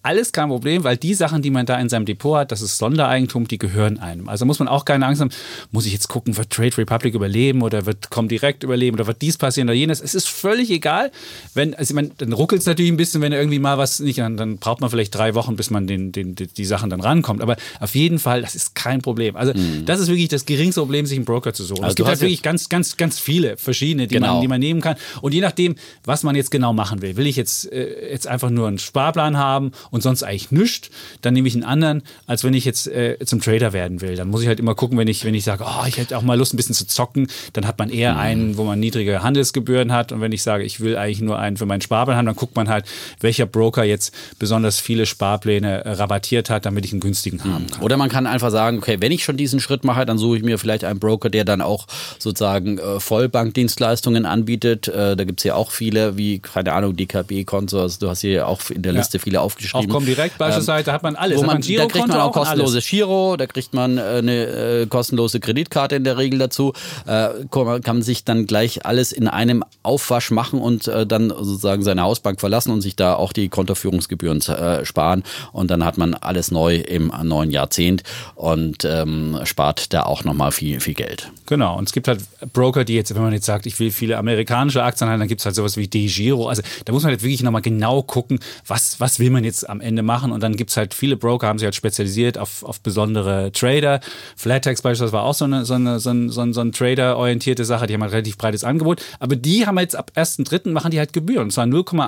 alles kein Problem, weil die Sachen, die man da in seinem Depot hat, das ist Sondereigentum, die gehören einem. Also muss man auch keine Angst haben, muss ich jetzt gucken, wird Trade Republic überleben oder wird Comdirect überleben oder wird dies passieren oder jenes. Es ist völlig egal. Dann ruckelt es natürlich ein bisschen, wenn irgendwie mal was nicht, dann braucht man vielleicht 3 Wochen, bis man die Sachen dann rankommt. Aber auf jeden Fall, das ist kein Problem. Also das ist wirklich das geringste Problem, sich einen Broker zu suchen. Also es gibt halt wirklich ganz, ganz, ganz viele verschiedene, die man nehmen kann. Und je nachdem, was man jetzt genau machen will. Will ich jetzt einfach nur einen Sparplan haben und sonst eigentlich nichts, dann nehme ich einen anderen, als wenn ich jetzt zum Trader werden will. Dann muss ich halt immer gucken, wenn ich sage, ich hätte auch mal Lust, ein bisschen zu zocken, dann hat man eher einen, wo man niedrige Handelsgebühren hat. Und wenn ich sage, ich will eigentlich nur einen für meinen Sparplan haben, dann guckt man halt, welcher Broker jetzt besonders viele Sparpläne rabattiert hat, damit ich einen günstigen haben kann. Oder man kann einfach sagen, okay, wenn ich schon diesen Schritt mache, dann suche ich mir vielleicht einen Broker, der dann auch sozusagen Vollbankdienstleistungen anbietet. Da gibt es ja auch viele, wie, keine Ahnung, DKB, Consors, du hast hier auch in der Liste viele aufgeschrieben. Auch Comdirect beispielsweise, da hat man alles. Da kriegt man auch kostenloses Giro, da kriegt man eine kostenlose Kreditkarte in der Regel dazu. Kann sich dann gleich alles in einem Aufwasch machen und dann sozusagen seine Hausbank verlassen und sich da auch die Kontoführungsgebühren sparen. Und dann hat man alles neu im neuen Jahrzehnt und spart da auch nochmal viel, viel Geld. Genau, und es gibt halt Broker, die jetzt, wenn man jetzt sagt, ich will viele amerikanische Aktien haben, dann gibt es halt sowas wie DEGIRO. Also da muss man halt wirklich nochmal genau gucken, was will man jetzt am Ende machen. Und dann gibt es halt viele Broker, haben sich halt spezialisiert auf besondere Trader. Flatex beispielsweise war auch so eine Trader-orientierte Sache, die haben halt relativ breites Angebot. Aber die haben jetzt ab 1.3. machen die halt Gebühren. Und zwar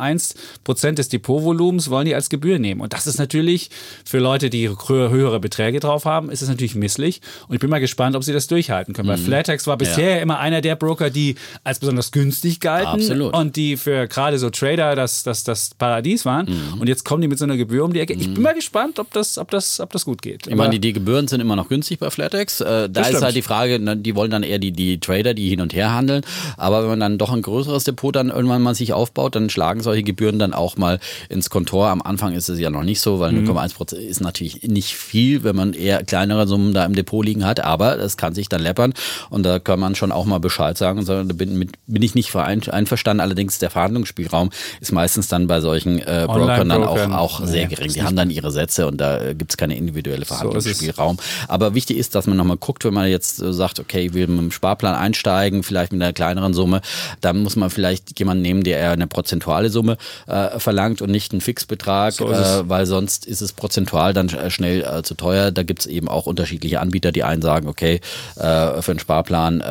0,1% des Depotvolumens wollen die als Gebühr nehmen. Und das ist natürlich für Leute, die höhere Beträge drauf haben, ist es natürlich misslich. Und ich bin mal gespannt, ob sie das durchhalten können. Weil Flatex war bisher immer einer der Broker, die als besonders günstig galten. Absolut. Und die für gerade so Trader das Paradies waren. Und jetzt kommen die mit so einer Gebühr um die Ecke. Ich bin mal gespannt, ob das gut geht. Ich meine, die Gebühren sind immer noch günstig bei Flatex. Da ist halt die Frage, die wollen dann eher die Trader, die hin und her handeln. Aber wenn man dann doch ein größeres Depot dann irgendwann mal sich aufbaut, dann schlagen solche Gebühren dann auch mal ins Kontor. Am Anfang ist es ja noch nicht so, weil 0,1% ist natürlich nicht viel, wenn man eher kleinere Summen da im Depot liegen hat. Aber das kann sich dann läppern und da kann man schon auch mal Bescheid sagen und sagen, da bin ich nicht einverstanden. Allerdings der Verhandlungsspielraum ist meistens dann bei solchen Brokern dann auch sehr gering. Die haben dann ihre Sätze und da gibt es keine individuelle Verhandlungsspielraum. Aber wichtig ist, dass man nochmal guckt, wenn man jetzt sagt, okay, ich will mit dem Sparplan einsteigen, vielleicht mit einer kleineren Summe, dann muss man vielleicht jemanden nehmen, der eher eine prozentuale Summe verlangt und nicht einen Fixbetrag, weil sonst ist es prozentual dann schnell zu teuer. Da gibt es eben auch unterschiedliche Anbieter, die einen sagen, okay, für einen Sparplan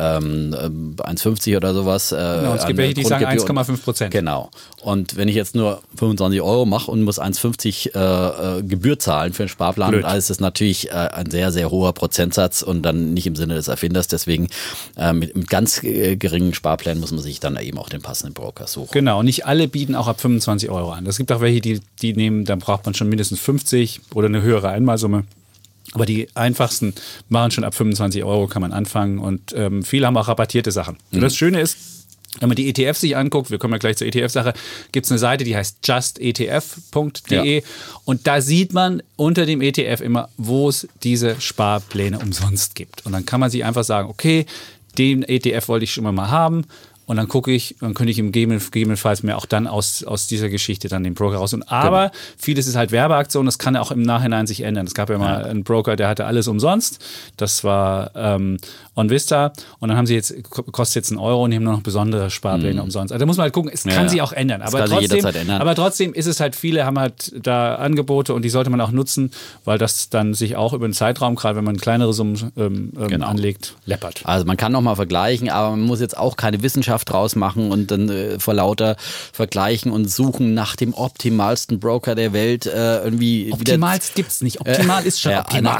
1,50 oder sowas. Genau, es gibt welche, die sagen 1,5%. Genau. Und wenn ich jetzt nur 25 € mache und muss 1,50 Gebühr zahlen für einen Sparplan, dann ist das natürlich ein sehr, sehr hoher Prozentsatz und dann nicht im Sinne des Erfinders. Deswegen mit ganz geringen Sparplänen muss man sich dann eben auch den passenden Broker suchen. Genau, nicht alle bieten auch ab 25 € an. Es gibt auch welche, die nehmen, dann braucht man schon mindestens 50 oder eine höhere Einmalsumme. Aber die einfachsten machen schon ab 25 €, kann man anfangen. Und viele haben auch rabattierte Sachen. Und das Schöne ist, wenn man die ETFs sich anguckt, wir kommen ja gleich zur ETF-Sache, gibt es eine Seite, die heißt justetf.de. Ja. Und da sieht man unter dem ETF immer, wo es diese Sparpläne umsonst gibt. Und dann kann man sich einfach sagen, okay, den ETF wollte ich schon mal haben. Und dann gucke ich, dann könnte ich gegebenenfalls mir auch dann aus dieser Geschichte dann den Broker rausholen. Aber vieles ist halt Werbeaktion, das kann auch im Nachhinein sich ändern. Es gab ja mal einen Broker, der hatte alles umsonst. Das war OnVista. Und dann haben sie jetzt, kostet jetzt 1 € und die haben nur noch besondere Sparpläne umsonst. Also da muss man halt gucken, es kann sich auch ändern. Aber trotzdem ist es halt, viele haben halt da Angebote und die sollte man auch nutzen, weil das dann sich auch über den Zeitraum, gerade wenn man kleinere Summen anlegt, läppert. Also man kann nochmal vergleichen, aber man muss jetzt auch keine Wissenschaft draus machen und dann vor lauter vergleichen und suchen nach dem optimalsten Broker der Welt irgendwie. Optimals gibt's nicht. Optimal ist schon optimal.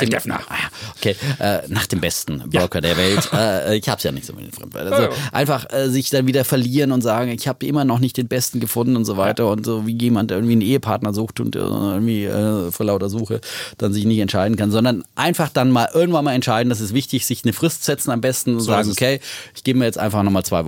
Nach dem besten Broker der Welt. Ich hab's ja nicht so mit den Fremdwörtern. Also einfach sich dann wieder verlieren und sagen, ich habe immer noch nicht den besten gefunden und so weiter und so wie jemand irgendwie einen Ehepartner sucht und irgendwie vor lauter Suche dann sich nicht entscheiden kann, sondern einfach dann mal irgendwann mal entscheiden. Das ist wichtig, sich eine Frist setzen am besten und sagen, okay, ich gebe mir jetzt einfach nochmal 2 Wochen Zeit.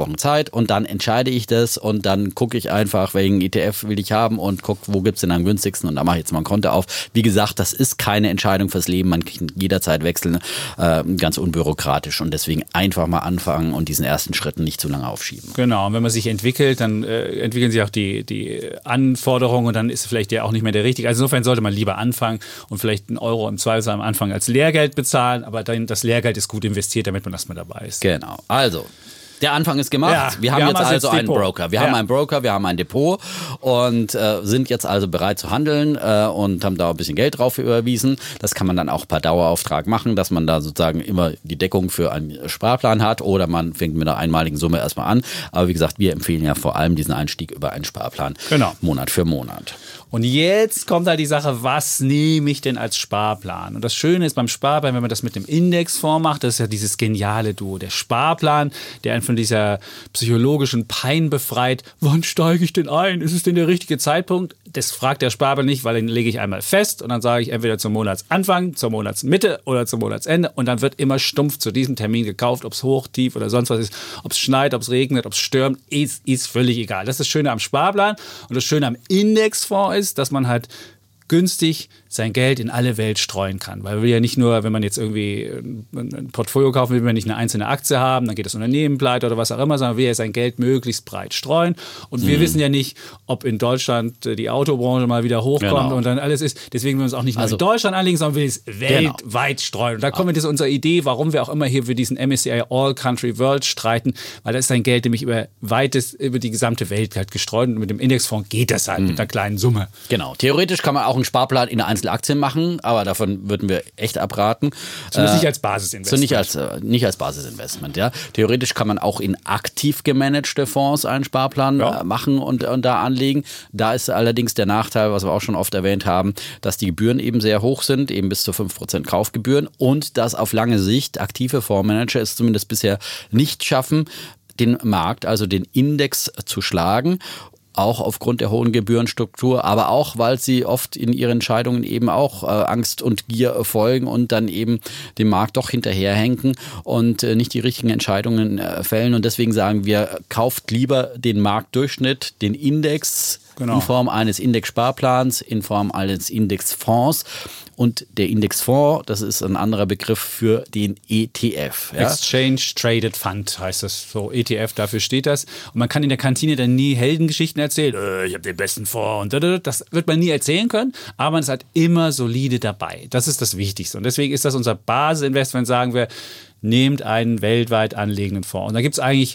Zeit und dann entscheide ich das und dann gucke ich einfach, welchen ETF will ich haben und gucke, wo gibt es den am günstigsten und da mache ich jetzt mal ein Konto auf. Wie gesagt, das ist keine Entscheidung fürs Leben, man kann jederzeit wechseln, ganz unbürokratisch und deswegen einfach mal anfangen und diesen ersten Schritten nicht zu lange aufschieben. Genau, und wenn man sich entwickelt, dann entwickeln sich auch die Anforderungen und dann ist vielleicht der auch nicht mehr der richtige. Also insofern sollte man lieber anfangen und vielleicht einen Euro im Zweifelsfall am Anfang als Lehrgeld bezahlen, aber dann das Lehrgeld ist gut investiert, damit man erstmal dabei ist. Genau, also der Anfang ist gemacht. Ja, wir haben jetzt also einen Broker. Wir haben einen Broker, wir haben ein Depot und sind jetzt also bereit zu handeln und haben da ein bisschen Geld drauf überwiesen. Das kann man dann auch per Dauerauftrag machen, dass man da sozusagen immer die Deckung für einen Sparplan hat oder man fängt mit einer einmaligen Summe erstmal an. Aber wie gesagt, wir empfehlen ja vor allem diesen Einstieg über einen Sparplan, Monat für Monat. Und jetzt kommt da die Sache, was nehme ich denn als Sparplan? Und das Schöne ist beim Sparplan, wenn man das mit dem Indexfonds macht, das ist ja dieses geniale Duo. Der Sparplan, der einen von dieser psychologischen Pein befreit. Wann steige ich denn ein? Ist es denn der richtige Zeitpunkt? Das fragt der Sparplan nicht, weil den lege ich einmal fest und dann sage ich entweder zum Monatsanfang, zur Monatsmitte oder zum Monatsende und dann wird immer stumpf zu diesem Termin gekauft, ob es hoch, tief oder sonst was ist, ob es schneit, ob es regnet, ob es stürmt, ist völlig egal. Das ist das Schöne am Sparplan und das Schöne am Indexfonds ist, dass man halt günstig sein Geld in alle Welt streuen kann. Weil wir ja nicht nur, wenn man jetzt irgendwie ein Portfolio kaufen will, will man nicht eine einzelne Aktie haben, dann geht das Unternehmen pleite oder was auch immer, sondern will ja sein Geld möglichst breit streuen. Und wir wissen ja nicht, ob in Deutschland die Autobranche mal wieder hochkommt und dann alles ist. Deswegen will wir uns auch nicht nur in Deutschland anlegen, sondern will es weltweit streuen. Und da kommen wir zu unserer Idee, warum wir auch immer hier für diesen MSCI All Country World streiten, weil da ist sein Geld nämlich über die gesamte Welt halt gestreut. Und mit dem Indexfonds geht das halt mit einer kleinen Summe. Genau. Theoretisch kann man auch einen Sparplan in Einzelaktien machen, aber davon würden wir echt abraten. Zumindest nicht als Basisinvestment. Nicht als Basisinvestment, ja. Theoretisch kann man auch in aktiv gemanagte Fonds einen Sparplan machen und da anlegen. Da ist allerdings der Nachteil, was wir auch schon oft erwähnt haben, dass die Gebühren eben sehr hoch sind, eben bis zu 5% Kaufgebühren und dass auf lange Sicht aktive Fondsmanager es zumindest bisher nicht schaffen, den Markt, also den Index zu schlagen. Auch aufgrund der hohen Gebührenstruktur, aber auch, weil sie oft in ihren Entscheidungen eben auch Angst und Gier folgen und dann eben dem Markt doch hinterherhenken und nicht die richtigen Entscheidungen fällen. Und deswegen sagen wir, kauft lieber den Marktdurchschnitt, den Index in Form eines Indexsparplans, in Form eines Indexfonds. Und der Indexfonds, das ist ein anderer Begriff für den ETF. Ja? Exchange Traded Fund heißt das. So, ETF, dafür steht das. Und man kann in der Kantine dann nie Heldengeschichten erzählen. Ich habe den besten Fonds. Und das wird man nie erzählen können, aber man ist halt immer solide dabei. Das ist das Wichtigste. Und deswegen ist das unser Basisinvestment, sagen wir, nehmt einen weltweit anlegenden Fonds. Und da gibt es eigentlich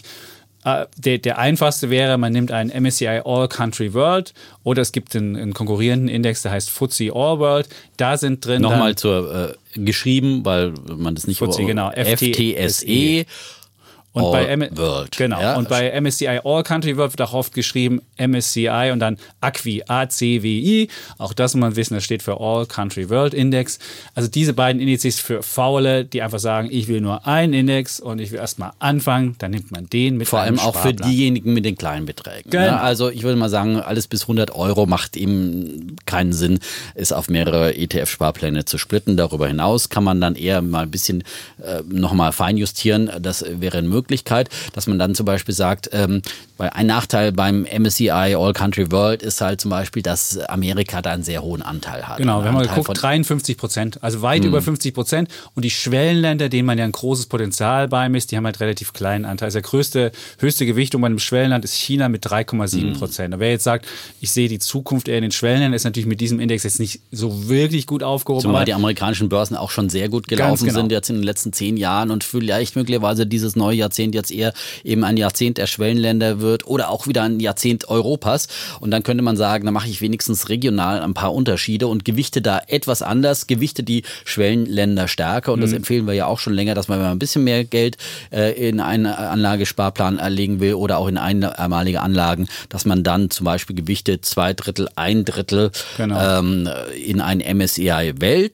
der einfachste wäre, man nimmt einen MSCI All Country World oder es gibt einen konkurrierenden Index, der heißt FTSE All World. Da sind drin nochmal geschrieben, weil man das nicht FTSE, genau, FTSE. Und bei MSCI All Country World wird auch oft geschrieben MSCI und dann ACWI, ACWI. Auch das muss man wissen, das steht für All Country World Index. Also diese beiden Indizes für Faule, die einfach sagen, ich will nur einen Index und ich will erstmal anfangen, dann nimmt man den mit vor allem auch Sparplan. Für diejenigen mit den kleinen Beträgen. Genau. Ne? Also ich würde mal sagen, alles bis 100 Euro macht eben keinen Sinn, es auf mehrere ETF-Sparpläne zu splitten. Darüber hinaus kann man dann eher mal ein bisschen nochmal feinjustieren. Das wäre eine Möglichkeit, dass man dann zum Beispiel sagt, weil ein Nachteil beim MSCI All Country World ist halt zum Beispiel, dass Amerika da einen sehr hohen Anteil hat. Genau, wenn man guckt, 53%, also weit über 50%. Und die Schwellenländer, denen man ja ein großes Potenzial beimisst, die haben halt relativ kleinen Anteil. Also der höchste Gewichtung bei einem Schwellenland ist China mit 3,7%. Und wer jetzt sagt, ich sehe die Zukunft eher in den Schwellenländern, ist natürlich mit diesem Index jetzt nicht so wirklich gut aufgehoben. Zumal die amerikanischen Börsen auch schon sehr gut gelaufen sind jetzt in den letzten 10 Jahren und vielleicht möglicherweise dieses neue Jahrzehnt jetzt eher eben ein Jahrzehnt der Schwellenländer wird oder auch wieder ein Jahrzehnt Europas. Und dann könnte man sagen, da mache ich wenigstens regional ein paar Unterschiede und gewichte da etwas anders, gewichte die Schwellenländer stärker. Und das empfehlen wir ja auch schon länger, dass man, wenn man ein bisschen mehr Geld in einen Anlagesparplan legen will oder auch in einmalige Anlagen, dass man dann zum Beispiel gewichtet 2/3, 1/3 in einen MSCI Welt,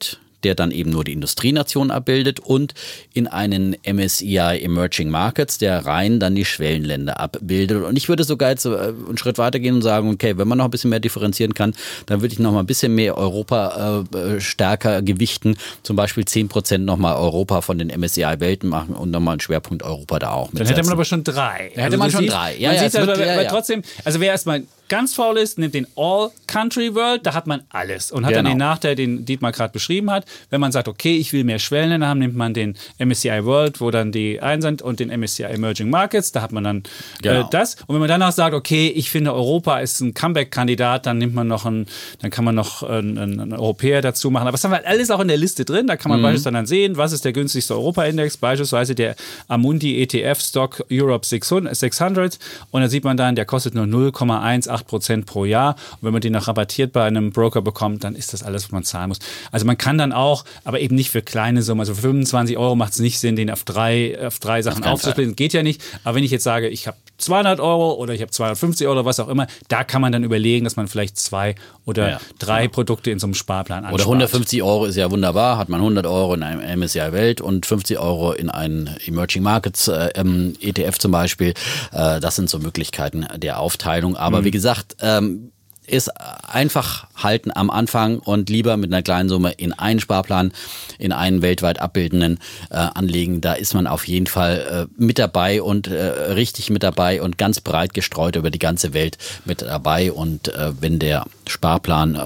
der dann eben nur die Industrienationen abbildet, und in einen MSCI Emerging Markets, der rein dann die Schwellenländer abbildet. Und ich würde sogar jetzt einen Schritt weiter gehen und sagen, okay, wenn man noch ein bisschen mehr differenzieren kann, dann würde ich noch mal ein bisschen mehr Europa stärker gewichten, zum Beispiel 10% nochmal Europa von den MSCI-Welten machen und nochmal einen Schwerpunkt Europa da auch mitsetzen. Dann hätte man aber schon 3. Hätte man schon 3. Ja, man sieht aber trotzdem, also wer erstmal ganz faul ist, nimmt den All-Country-World, da hat man alles und hat dann den Nachteil, den Dietmar gerade beschrieben hat. Wenn man sagt, okay, ich will mehr Schwellenländer haben, nimmt man den MSCI World, wo dann die einen sind, und den MSCI Emerging Markets, da hat man dann das. Und wenn man danach sagt, okay, ich finde Europa ist ein Comeback-Kandidat, dann nimmt man noch dann kann man noch einen Europäer dazu machen. Aber das haben wir alles auch in der Liste drin, da kann man beispielsweise dann sehen, was ist der günstigste Europa-Index, beispielsweise der Amundi ETF Stock Europe 600, und da sieht man dann, der kostet nur 0,18% pro Jahr. Und wenn man den noch rabattiert bei einem Broker bekommt, dann ist das alles, was man zahlen muss. Also man kann dann auch, aber eben nicht für kleine Summen. Also für 25 € macht es nicht Sinn, den auf drei Sachen aufzusplitten. Geht ja nicht. Aber wenn ich jetzt sage, ich habe 200 € oder ich habe 250 € oder was auch immer, da kann man dann überlegen, dass man vielleicht 2 oder 3 Produkte in so einem Sparplan anspart. Oder 150 € ist ja wunderbar. Hat man 100 € in einem MSCI Welt und 50 € in einen Emerging Markets ETF zum Beispiel. Das sind so Möglichkeiten der Aufteilung. Aber wie gesagt, ist einfach halten am Anfang und lieber mit einer kleinen Summe in einen Sparplan, in einen weltweit abbildenden anlegen. Da ist man auf jeden Fall mit dabei und richtig mit dabei und ganz breit gestreut über die ganze Welt mit dabei. Und wenn der Sparplan,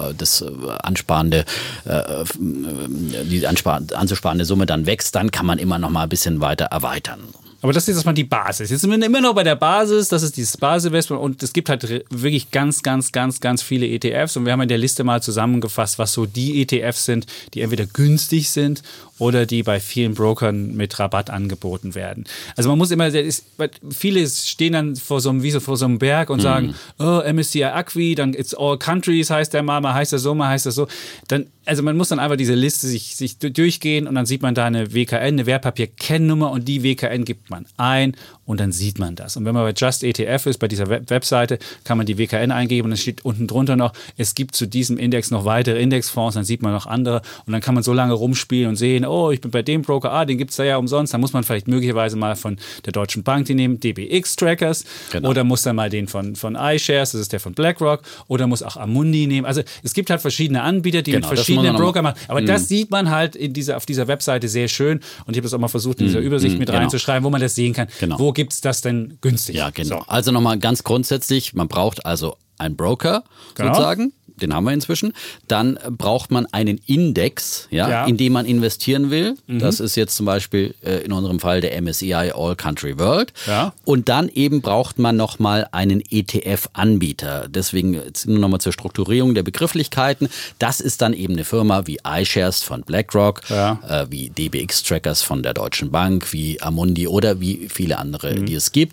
die anzusparende Summe dann wächst, dann kann man immer noch mal ein bisschen weiter erweitern. Aber das ist erstmal die Basis. Jetzt sind wir immer noch bei der Basis, das ist dieses Basisinvestment, und es gibt halt wirklich ganz, ganz, ganz, ganz viele ETFs, und wir haben in der Liste mal zusammengefasst, was so die ETFs sind, die entweder günstig sind oder die bei vielen Brokern mit Rabatt angeboten werden. Also man muss immer, viele stehen dann vor so einem Berg und sagen, oh, MSCI Acqui, dann it's all countries heißt der mal heißt das so, mal heißt das so. Also man muss dann einfach diese Liste sich durchgehen, und dann sieht man da eine WKN, eine Wertpapierkennnummer, und die WKN gibt man ein und dann sieht man das. Und wenn man bei Just ETF ist, bei dieser Webseite, kann man die WKN eingeben und dann steht unten drunter noch, es gibt zu diesem Index noch weitere Indexfonds, dann sieht man noch andere, und dann kann man so lange rumspielen und sehen, oh, ich bin bei dem Broker, den gibt es da ja umsonst, dann muss man vielleicht möglicherweise mal von der Deutschen Bank die nehmen, DBX-Trackers, oder muss dann mal den von iShares, das ist der von BlackRock, oder muss auch Amundi nehmen. Also es gibt halt verschiedene Anbieter, die mit verschiedenen Brokern machen, aber das sieht man halt auf dieser Webseite sehr schön, und ich habe das auch mal versucht, in dieser Übersicht mit reinzuschreiben, wo man das sehen kann. Wo gibt es das denn günstig? Ja, genau. So. Also nochmal ganz grundsätzlich, man braucht also einen Broker sozusagen. Den haben wir inzwischen. Dann braucht man einen Index, in den man investieren will. Das ist jetzt zum Beispiel in unserem Fall der MSCI All Country World. Ja. Und dann eben braucht man nochmal einen ETF-Anbieter. Deswegen jetzt nur nochmal zur Strukturierung der Begrifflichkeiten. Das ist dann eben eine Firma wie iShares von BlackRock, wie DBX Trackers von der Deutschen Bank, wie Amundi oder wie viele andere, die es gibt.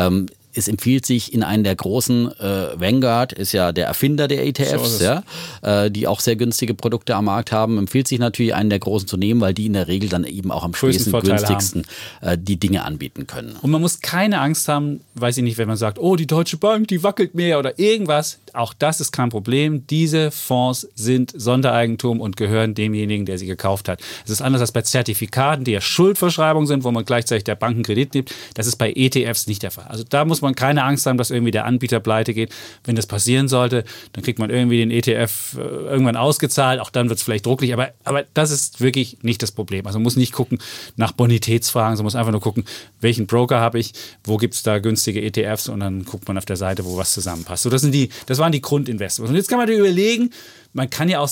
Es empfiehlt sich in einen der großen, Vanguard ist ja der Erfinder der ETFs, die auch sehr günstige Produkte am Markt haben, empfiehlt sich natürlich einen der großen zu nehmen, weil die in der Regel dann eben auch am günstigsten die Dinge anbieten können. Und man muss keine Angst haben, weiß ich nicht, wenn man sagt, oh, die Deutsche Bank, die wackelt mehr oder irgendwas. Auch das ist kein Problem. Diese Fonds sind Sondereigentum und gehören demjenigen, der sie gekauft hat. Es ist anders als bei Zertifikaten, die ja Schuldverschreibungen sind, wo man gleichzeitig der Bank einen Kredit nimmt. Das ist bei ETFs nicht der Fall. Also da muss man keine Angst haben, dass irgendwie der Anbieter pleite geht. Wenn das passieren sollte, dann kriegt man irgendwie den ETF irgendwann ausgezahlt. Auch dann wird es vielleicht drucklich. Aber das ist wirklich nicht das Problem. Also man muss nicht gucken nach Bonitätsfragen, sondern muss einfach nur gucken, welchen Broker habe ich, wo gibt es da günstige ETFs, und dann guckt man auf der Seite, wo was zusammenpasst. So, das waren die Grundinvestments. Und jetzt kann man überlegen, man kann ja auch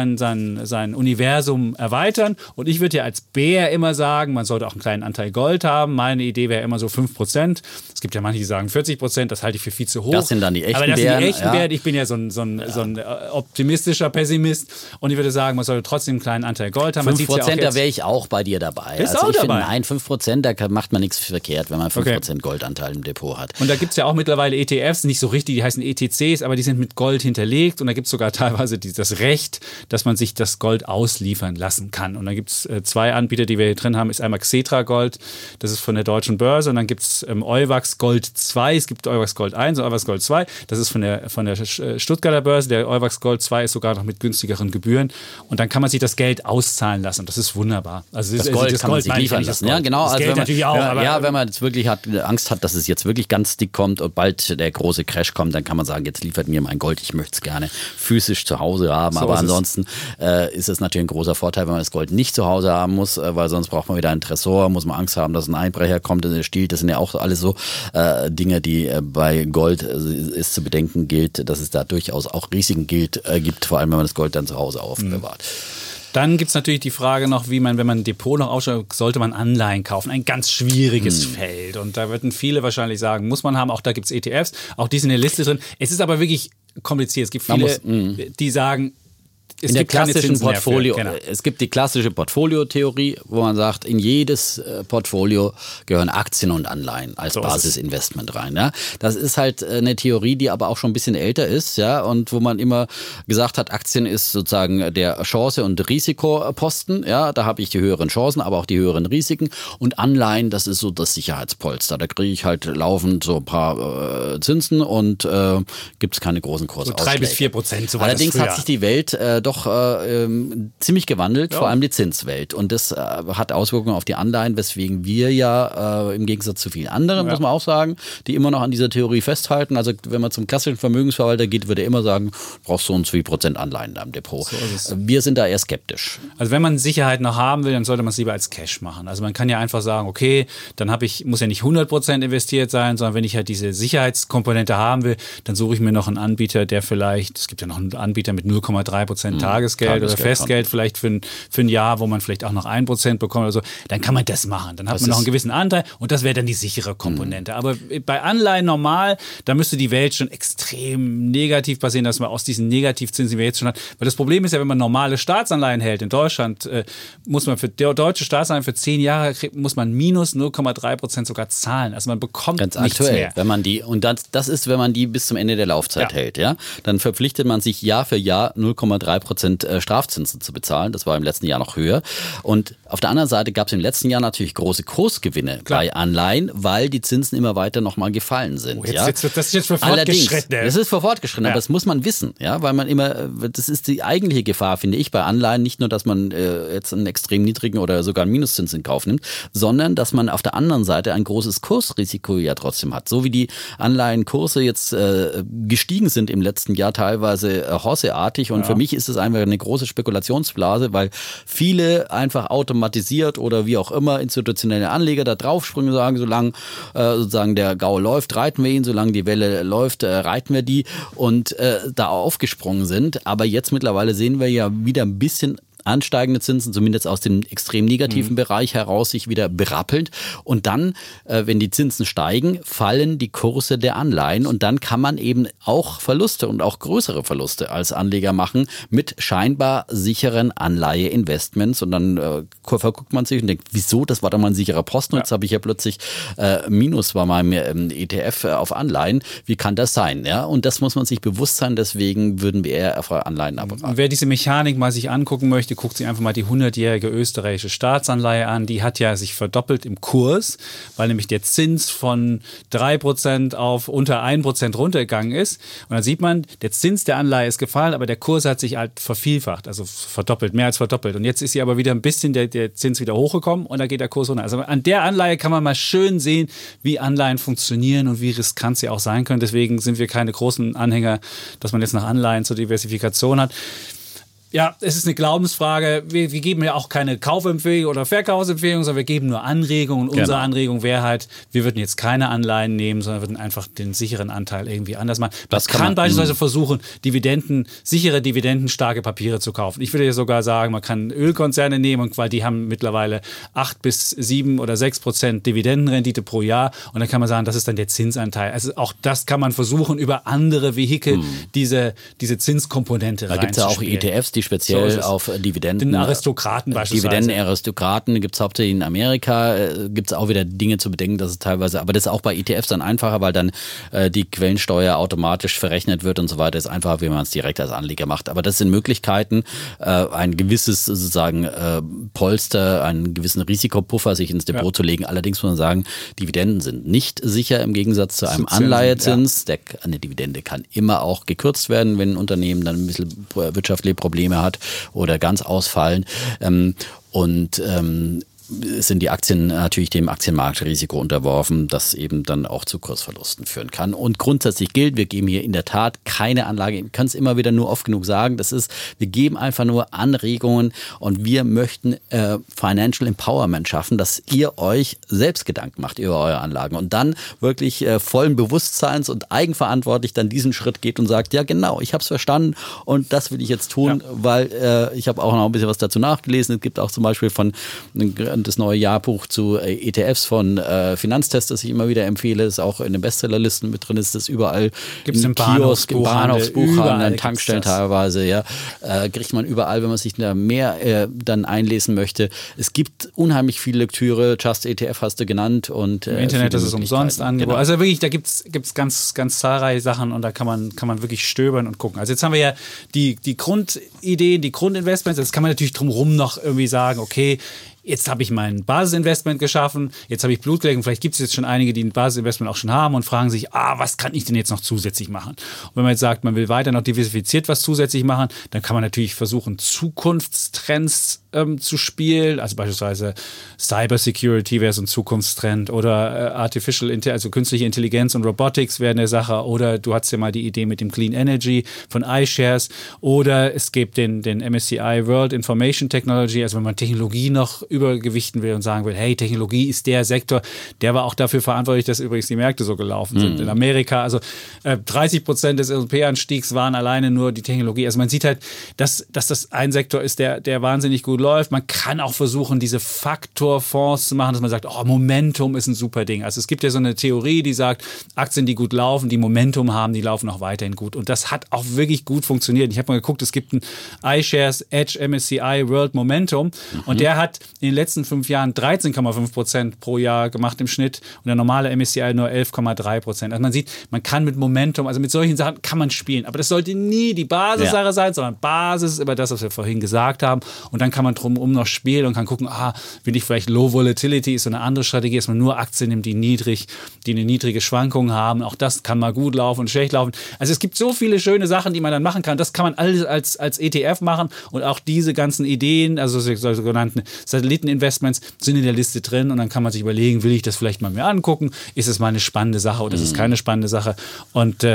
sein Universum erweitern, und ich würde ja als Bär immer sagen, man sollte auch einen kleinen Anteil Gold haben. Meine Idee wäre immer so 5%. Es gibt ja manche, die sagen 40%, das halte ich für viel zu hoch. Das sind dann die echten Bären. Aber das sind die echten Bären. Ich bin ja so ein optimistischer Pessimist, und ich würde sagen, man sollte trotzdem einen kleinen Anteil Gold haben. 5%, da wäre ich auch bei dir dabei. Bist also ich finde, nein, 5%, da macht man nichts verkehrt, wenn man 5% Goldanteil im Depot hat. Und da gibt es ja auch mittlerweile ETFs, nicht so richtig, die heißen ETCs, aber die sind mit Gold hinterlegt, und da gibt es sogar teilweise das Recht, dass man sich das Gold ausliefern lassen kann. Und da gibt es 2 Anbieter, die wir hier drin haben, ist einmal Xetra Gold, das ist von der Deutschen Börse, und dann gibt es Euwax Gold 2. Es gibt Euwax Gold 1 und Euwax Gold 2. Das ist von der Stuttgarter Börse. Der Euwax Gold 2 ist sogar noch mit günstigeren Gebühren. Und dann kann man sich das Geld auszahlen lassen. Und das ist wunderbar. Also das Gold kann man sich liefern lassen. Ja, genau. Das also Geld natürlich auch. Wenn man jetzt wirklich Angst hat, dass es jetzt wirklich ganz dick kommt und bald der große Crash kommt, dann kann man sagen, jetzt liefert mir mein Gold. Ich möchte es gerne physisch zu Hause haben. So aber ansonsten ist es natürlich ein großer Vorteil, wenn man das Gold nicht zu Hause haben muss, weil sonst braucht man wieder einen Tresor, muss man Angst haben, dass ein Einbrecher kommt und er stiehlt. Das sind ja auch alles so Dinge, die bei Gold ist zu bedenken gilt, dass es da durchaus auch Risiken gibt, vor allem wenn man das Gold dann zu Hause aufbewahrt. Dann gibt es natürlich die Frage noch, wie man, wenn man ein Depot noch aufstellt, sollte man Anleihen kaufen? Ein ganz schwieriges Feld. Und da würden viele wahrscheinlich sagen, muss man haben. Auch da gibt es ETFs. Auch die sind in der Liste drin. Es ist aber wirklich kompliziert. Es gibt viele, die sagen, es gibt klassischen Portfolio. Genau. Es gibt die klassische Portfoliotheorie, wo man sagt, in jedes Portfolio gehören Aktien und Anleihen als Basisinvestment rein. Ja? Das ist halt eine Theorie, die aber auch schon ein bisschen älter ist, ja, und wo man immer gesagt hat, Aktien ist sozusagen der Chance- und Risikoposten. Ja, da habe ich die höheren Chancen, aber auch die höheren Risiken. Und Anleihen, das ist so das Sicherheitspolster. Da kriege ich halt laufend so ein paar Zinsen und gibt es keine großen Kursausschläge. So 3-4%. So allerdings hat sich die Welt doch ziemlich gewandelt, vor allem die Zinswelt. Und das hat Auswirkungen auf die Anleihen, weswegen wir ja im Gegensatz zu vielen anderen, muss man auch sagen, die immer noch an dieser Theorie festhalten. Also wenn man zum klassischen Vermögensverwalter geht, würde er immer sagen, du brauchst so und so viel Prozent Anleihen in deinem Depot. So wir sind da eher skeptisch. Also wenn man Sicherheit noch haben will, dann sollte man es lieber als Cash machen. Also man kann ja einfach sagen, okay, dann muss ja nicht 100% investiert sein, sondern wenn ich halt diese Sicherheitskomponente haben will, dann suche ich mir noch einen Anbieter, der vielleicht, es gibt ja noch einen Anbieter mit 0,3% Tagesgeld oder Festgeld vielleicht für ein Jahr, wo man vielleicht auch noch 1% bekommt oder so, dann kann man das machen. Dann hat man noch einen gewissen Anteil und das wäre dann die sichere Komponente. Aber bei Anleihen normal, da müsste die Welt schon extrem negativ passieren, dass man aus diesen Negativzinsen, die wir jetzt schon haben, weil das Problem ist ja, wenn man normale Staatsanleihen hält, in Deutschland muss man für deutsche Staatsanleihen für 10 Jahre muss man minus 0,3% sogar zahlen. Also man bekommt ganz nichts aktuell, mehr. Wenn man die, und das ist, wenn man die bis zum Ende der Laufzeit hält, ja, dann verpflichtet man sich Jahr für Jahr 0,3% Strafzinsen zu bezahlen. Das war im letzten Jahr noch höher. Und auf der anderen Seite gab es im letzten Jahr natürlich große Kursgewinne bei Anleihen, weil die Zinsen immer weiter nochmal gefallen sind. Das ist jetzt für Fortgeschrittene. Das ist für Fortgeschrittene, aber das muss man wissen, ja, weil man immer, das ist die eigentliche Gefahr, finde ich, bei Anleihen, nicht nur, dass man jetzt einen extrem niedrigen oder sogar einen Minuszins in Kauf nimmt, sondern dass man auf der anderen Seite ein großes Kursrisiko ja trotzdem hat. So wie die Anleihenkurse jetzt gestiegen sind im letzten Jahr, teilweise horseartig, und für mich ist es einfach eine große Spekulationsblase, weil viele einfach automatisiert oder wie auch immer institutionelle Anleger da draufspringen und sagen, solange sozusagen der Gaul läuft, reiten wir ihn, solange die Welle läuft, reiten wir die, und da aufgesprungen sind. Aber jetzt mittlerweile sehen wir ja wieder ein bisschen ansteigende Zinsen, zumindest aus dem extrem negativen Bereich heraus, sich wieder berappelnd. Und dann, wenn die Zinsen steigen, fallen die Kurse der Anleihen. Und dann kann man eben auch Verluste und auch größere Verluste als Anleger machen mit scheinbar sicheren Anleiheinvestments. Und dann verguckt man sich und denkt, wieso, das war doch mal ein sicherer Posten. Und jetzt habe ich ja plötzlich Minus bei meinem ETF auf Anleihen. Wie kann das sein? Ja? Und das muss man sich bewusst sein. Deswegen würden wir eher auf Anleihen abraten. Und wer diese Mechanik mal sich angucken möchte, guckt sich einfach mal die 100-jährige österreichische Staatsanleihe an. Die hat ja sich verdoppelt im Kurs, weil nämlich der Zins von 3% auf unter 1% runtergegangen ist. Und dann sieht man, der Zins der Anleihe ist gefallen, aber der Kurs hat sich halt vervielfacht, also verdoppelt, mehr als verdoppelt. Und jetzt ist sie aber wieder ein bisschen der Zins wieder hochgekommen und da geht der Kurs runter. Also an der Anleihe kann man mal schön sehen, wie Anleihen funktionieren und wie riskant sie auch sein können. Deswegen sind wir keine großen Anhänger, dass man jetzt nach Anleihen zur Diversifikation hat. Ja, es ist eine Glaubensfrage. Wir geben ja auch keine Kaufempfehlung oder Verkaufsempfehlung, sondern wir geben nur Anregungen. Und unsere Anregung wäre halt, wir würden jetzt keine Anleihen nehmen, sondern würden einfach den sicheren Anteil irgendwie anders machen. Das kann beispielsweise versuchen, sichere, dividendenstarke Papiere zu kaufen. Ich würde ja sogar sagen, man kann Ölkonzerne nehmen, weil die haben mittlerweile 8 bis 7 oder 6% Dividendenrendite pro Jahr. Und dann kann man sagen, das ist dann der Zinsanteil. Also auch das kann man versuchen, über andere Vehikel diese Zinskomponente reinzuspielen. Da gibt es ja auch ETFs, die speziell auf Dividenden. Den Aristokraten beispielsweise. Dividendenaristokraten gibt es hauptsächlich in Amerika. Gibt es auch wieder Dinge zu bedenken, dass es teilweise, aber das ist auch bei ETFs dann einfacher, weil dann die Quellensteuer automatisch verrechnet wird und so weiter. Ist einfacher, wie man es direkt als Anleger macht. Aber das sind Möglichkeiten, ein gewisses sozusagen Polster, einen gewissen Risikopuffer sich ins Depot zu legen. Allerdings muss man sagen, Dividenden sind nicht sicher im Gegensatz zu einem Anleihezins. Eine Dividende kann immer auch gekürzt werden, wenn ein Unternehmen dann ein bisschen wirtschaftliche Probleme hat oder ganz ausfallen. Sind die Aktien natürlich dem Aktienmarktrisiko unterworfen, das eben dann auch zu Kursverlusten führen kann. Und grundsätzlich gilt, wir geben hier in der Tat keine Anlage, ich kann es immer wieder nur oft genug sagen, wir geben einfach nur Anregungen und wir möchten Financial Empowerment schaffen, dass ihr euch selbst Gedanken macht über eure Anlagen und dann wirklich vollen Bewusstseins und eigenverantwortlich dann diesen Schritt geht und sagt, ja genau, ich habe es verstanden und das will ich jetzt tun, weil ich habe auch noch ein bisschen was dazu nachgelesen. Es gibt auch zum Beispiel das neue Jahrbuch zu ETFs von Finanztest, das ich immer wieder empfehle, ist auch in den Bestsellerlisten mit drin, ist das überall gibt's im Kiosk, im Bahnhofsbuchhandel, in Tankstellen teilweise, kriegt man überall, wenn man sich da mehr dann einlesen möchte. Es gibt unheimlich viel Lektüre, Just ETF hast du genannt und im Internet ist es umsonst angeboten. Genau. Also wirklich, da gibt's ganz, ganz zahlreiche Sachen und da kann man wirklich stöbern und gucken. Also jetzt haben wir ja die Grundideen, die Grundinvestments, jetzt kann man natürlich drumherum noch irgendwie sagen, okay, jetzt habe ich mein Basisinvestment geschaffen, jetzt habe ich Blut geleckt und vielleicht gibt es jetzt schon einige, die ein Basisinvestment auch schon haben und fragen sich, was kann ich denn jetzt noch zusätzlich machen? Und wenn man jetzt sagt, man will weiter noch diversifiziert was zusätzlich machen, dann kann man natürlich versuchen, Zukunftstrends zu spielen, also beispielsweise Cybersecurity wäre so ein Zukunftstrend oder also künstliche Intelligenz und Robotics wäre eine Sache oder du hattest ja mal die Idee mit dem Clean Energy von iShares oder es gibt den MSCI World Information Technology, also wenn man Technologie noch übergewichten will und sagen will, hey, Technologie ist der Sektor, der war auch dafür verantwortlich, dass übrigens die Märkte so gelaufen sind. In Amerika, also 30% des S&P-Anstiegs waren alleine nur die Technologie. Also man sieht halt, dass das ein Sektor ist, der wahnsinnig gut läuft. Man kann auch versuchen, diese Faktorfonds zu machen, dass man sagt, Momentum ist ein super Ding. Also es gibt ja so eine Theorie, die sagt, Aktien, die gut laufen, die Momentum haben, die laufen auch weiterhin gut. Und das hat auch wirklich gut funktioniert. Ich habe mal geguckt, es gibt einen iShares Edge MSCI World Momentum und der hat in den letzten 5 Jahren 13,5% pro Jahr gemacht im Schnitt und der normale MSCI nur 11,3%. Also man sieht, man kann mit Momentum, also mit solchen Sachen kann man spielen. Aber das sollte nie die Basissache sein, sondern Basis ist immer das, was wir vorhin gesagt haben. Und dann kann man drumherum noch spielen und kann gucken, will ich vielleicht Low Volatility, ist so eine andere Strategie, dass man nur Aktien nimmt, die eine niedrige Schwankung haben. Auch das kann mal gut laufen und schlecht laufen. Also es gibt so viele schöne Sachen, die man dann machen kann. Das kann man alles als ETF machen und auch diese ganzen Ideen, also sogenannten Satelliteninvestments sind in der Liste drin und dann kann man sich überlegen, will ich das vielleicht mal mir angucken? Ist es mal eine spannende Sache oder ist es keine spannende Sache? Und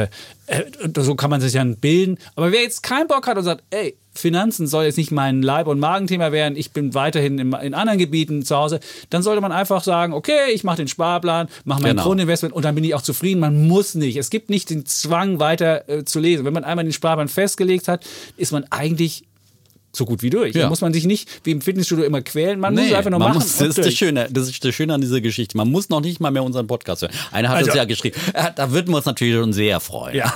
so kann man sich dann bilden. Aber wer jetzt keinen Bock hat und sagt, ey, Finanzen soll jetzt nicht mein Leib- und Magenthema werden, ich bin weiterhin in anderen Gebieten zu Hause, dann sollte man einfach sagen, okay, ich mache den Sparplan, mache mein Grundinvestment und dann bin ich auch zufrieden. Man muss nicht. Es gibt nicht den Zwang, weiter zu lesen. Wenn man einmal den Sparplan festgelegt hat, ist man eigentlich so gut wie durch. Da muss man sich nicht wie im Fitnessstudio immer quälen. Man muss es einfach nur machen. Das ist das Schöne an dieser Geschichte. Man muss noch nicht mal mehr unseren Podcast hören. Einer hat uns ja geschrieben. Da würden wir uns natürlich schon sehr freuen. Ja.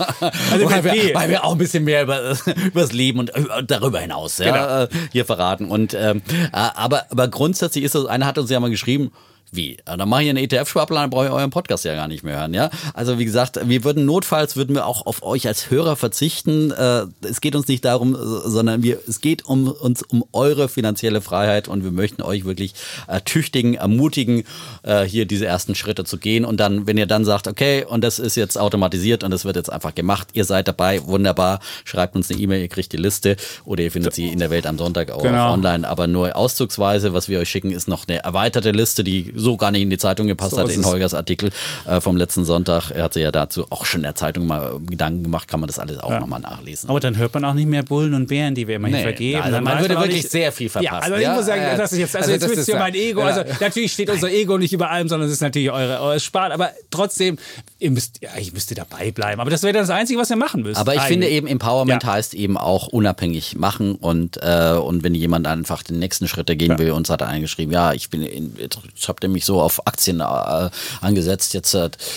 Weil wir auch ein bisschen mehr über das Leben und darüber hinaus hier verraten. Und, aber grundsätzlich ist das, einer hat uns ja mal geschrieben, wie? Dann mache ich einen ETF-Sparplan, dann brauche ich euren Podcast ja gar nicht mehr hören, ja? Also wie gesagt, würden wir auch auf euch als Hörer verzichten. Es geht uns nicht darum, sondern es geht uns um eure finanzielle Freiheit und wir möchten euch wirklich tüchtigen, ermutigen, hier diese ersten Schritte zu gehen und dann, wenn ihr dann sagt, okay, und das ist jetzt automatisiert und das wird jetzt einfach gemacht, ihr seid dabei, wunderbar, schreibt uns eine E-Mail, ihr kriegt die Liste oder ihr findet sie in der Welt am Sonntag auch online, aber nur auszugsweise, was wir euch schicken, ist noch eine erweiterte Liste, die so gar nicht in die Zeitung gepasst hat, in Holgers Artikel vom letzten Sonntag. Er hat sich ja dazu auch schon in der Zeitung mal Gedanken gemacht, kann man das alles auch nochmal nachlesen. Aber dann hört man auch nicht mehr Bullen und Bären, die wir immer hier vergeben. Also man würde wirklich sehr viel verpassen. Ja, also ich muss sagen, das ist jetzt wisst ihr mein Ego. Also natürlich steht unser Ego nicht über allem, sondern es ist natürlich eure Spart. Aber trotzdem, ich müsste dabei bleiben. Aber das wäre das Einzige, was ihr machen müsst. Aber ich finde eben, Empowerment heißt eben auch unabhängig machen und wenn jemand einfach den nächsten Schritt gehen will, uns hat er eingeschrieben, ich habe mich so auf Aktien angesetzt. Jetzt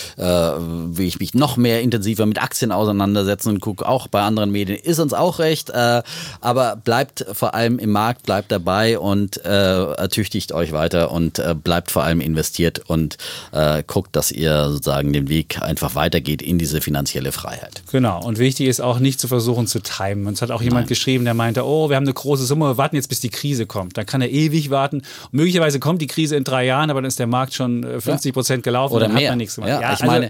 will ich mich noch mehr intensiver mit Aktien auseinandersetzen und gucke auch bei anderen Medien. Ist uns auch recht, aber bleibt vor allem im Markt, bleibt dabei und ertüchtigt euch weiter und bleibt vor allem investiert und guckt, dass ihr sozusagen den Weg einfach weitergeht in diese finanzielle Freiheit. Genau, und wichtig ist auch nicht zu versuchen zu timen. Uns hat auch jemand geschrieben, der meinte, oh, wir haben eine große Summe, wir warten jetzt, bis die Krise kommt. Dann kann er ewig warten. Und möglicherweise kommt die Krise in 3 Jahren, aber dann ist der Markt schon 50% gelaufen oder und dann mehr. Hat man nichts gemacht. Ja, ich meine,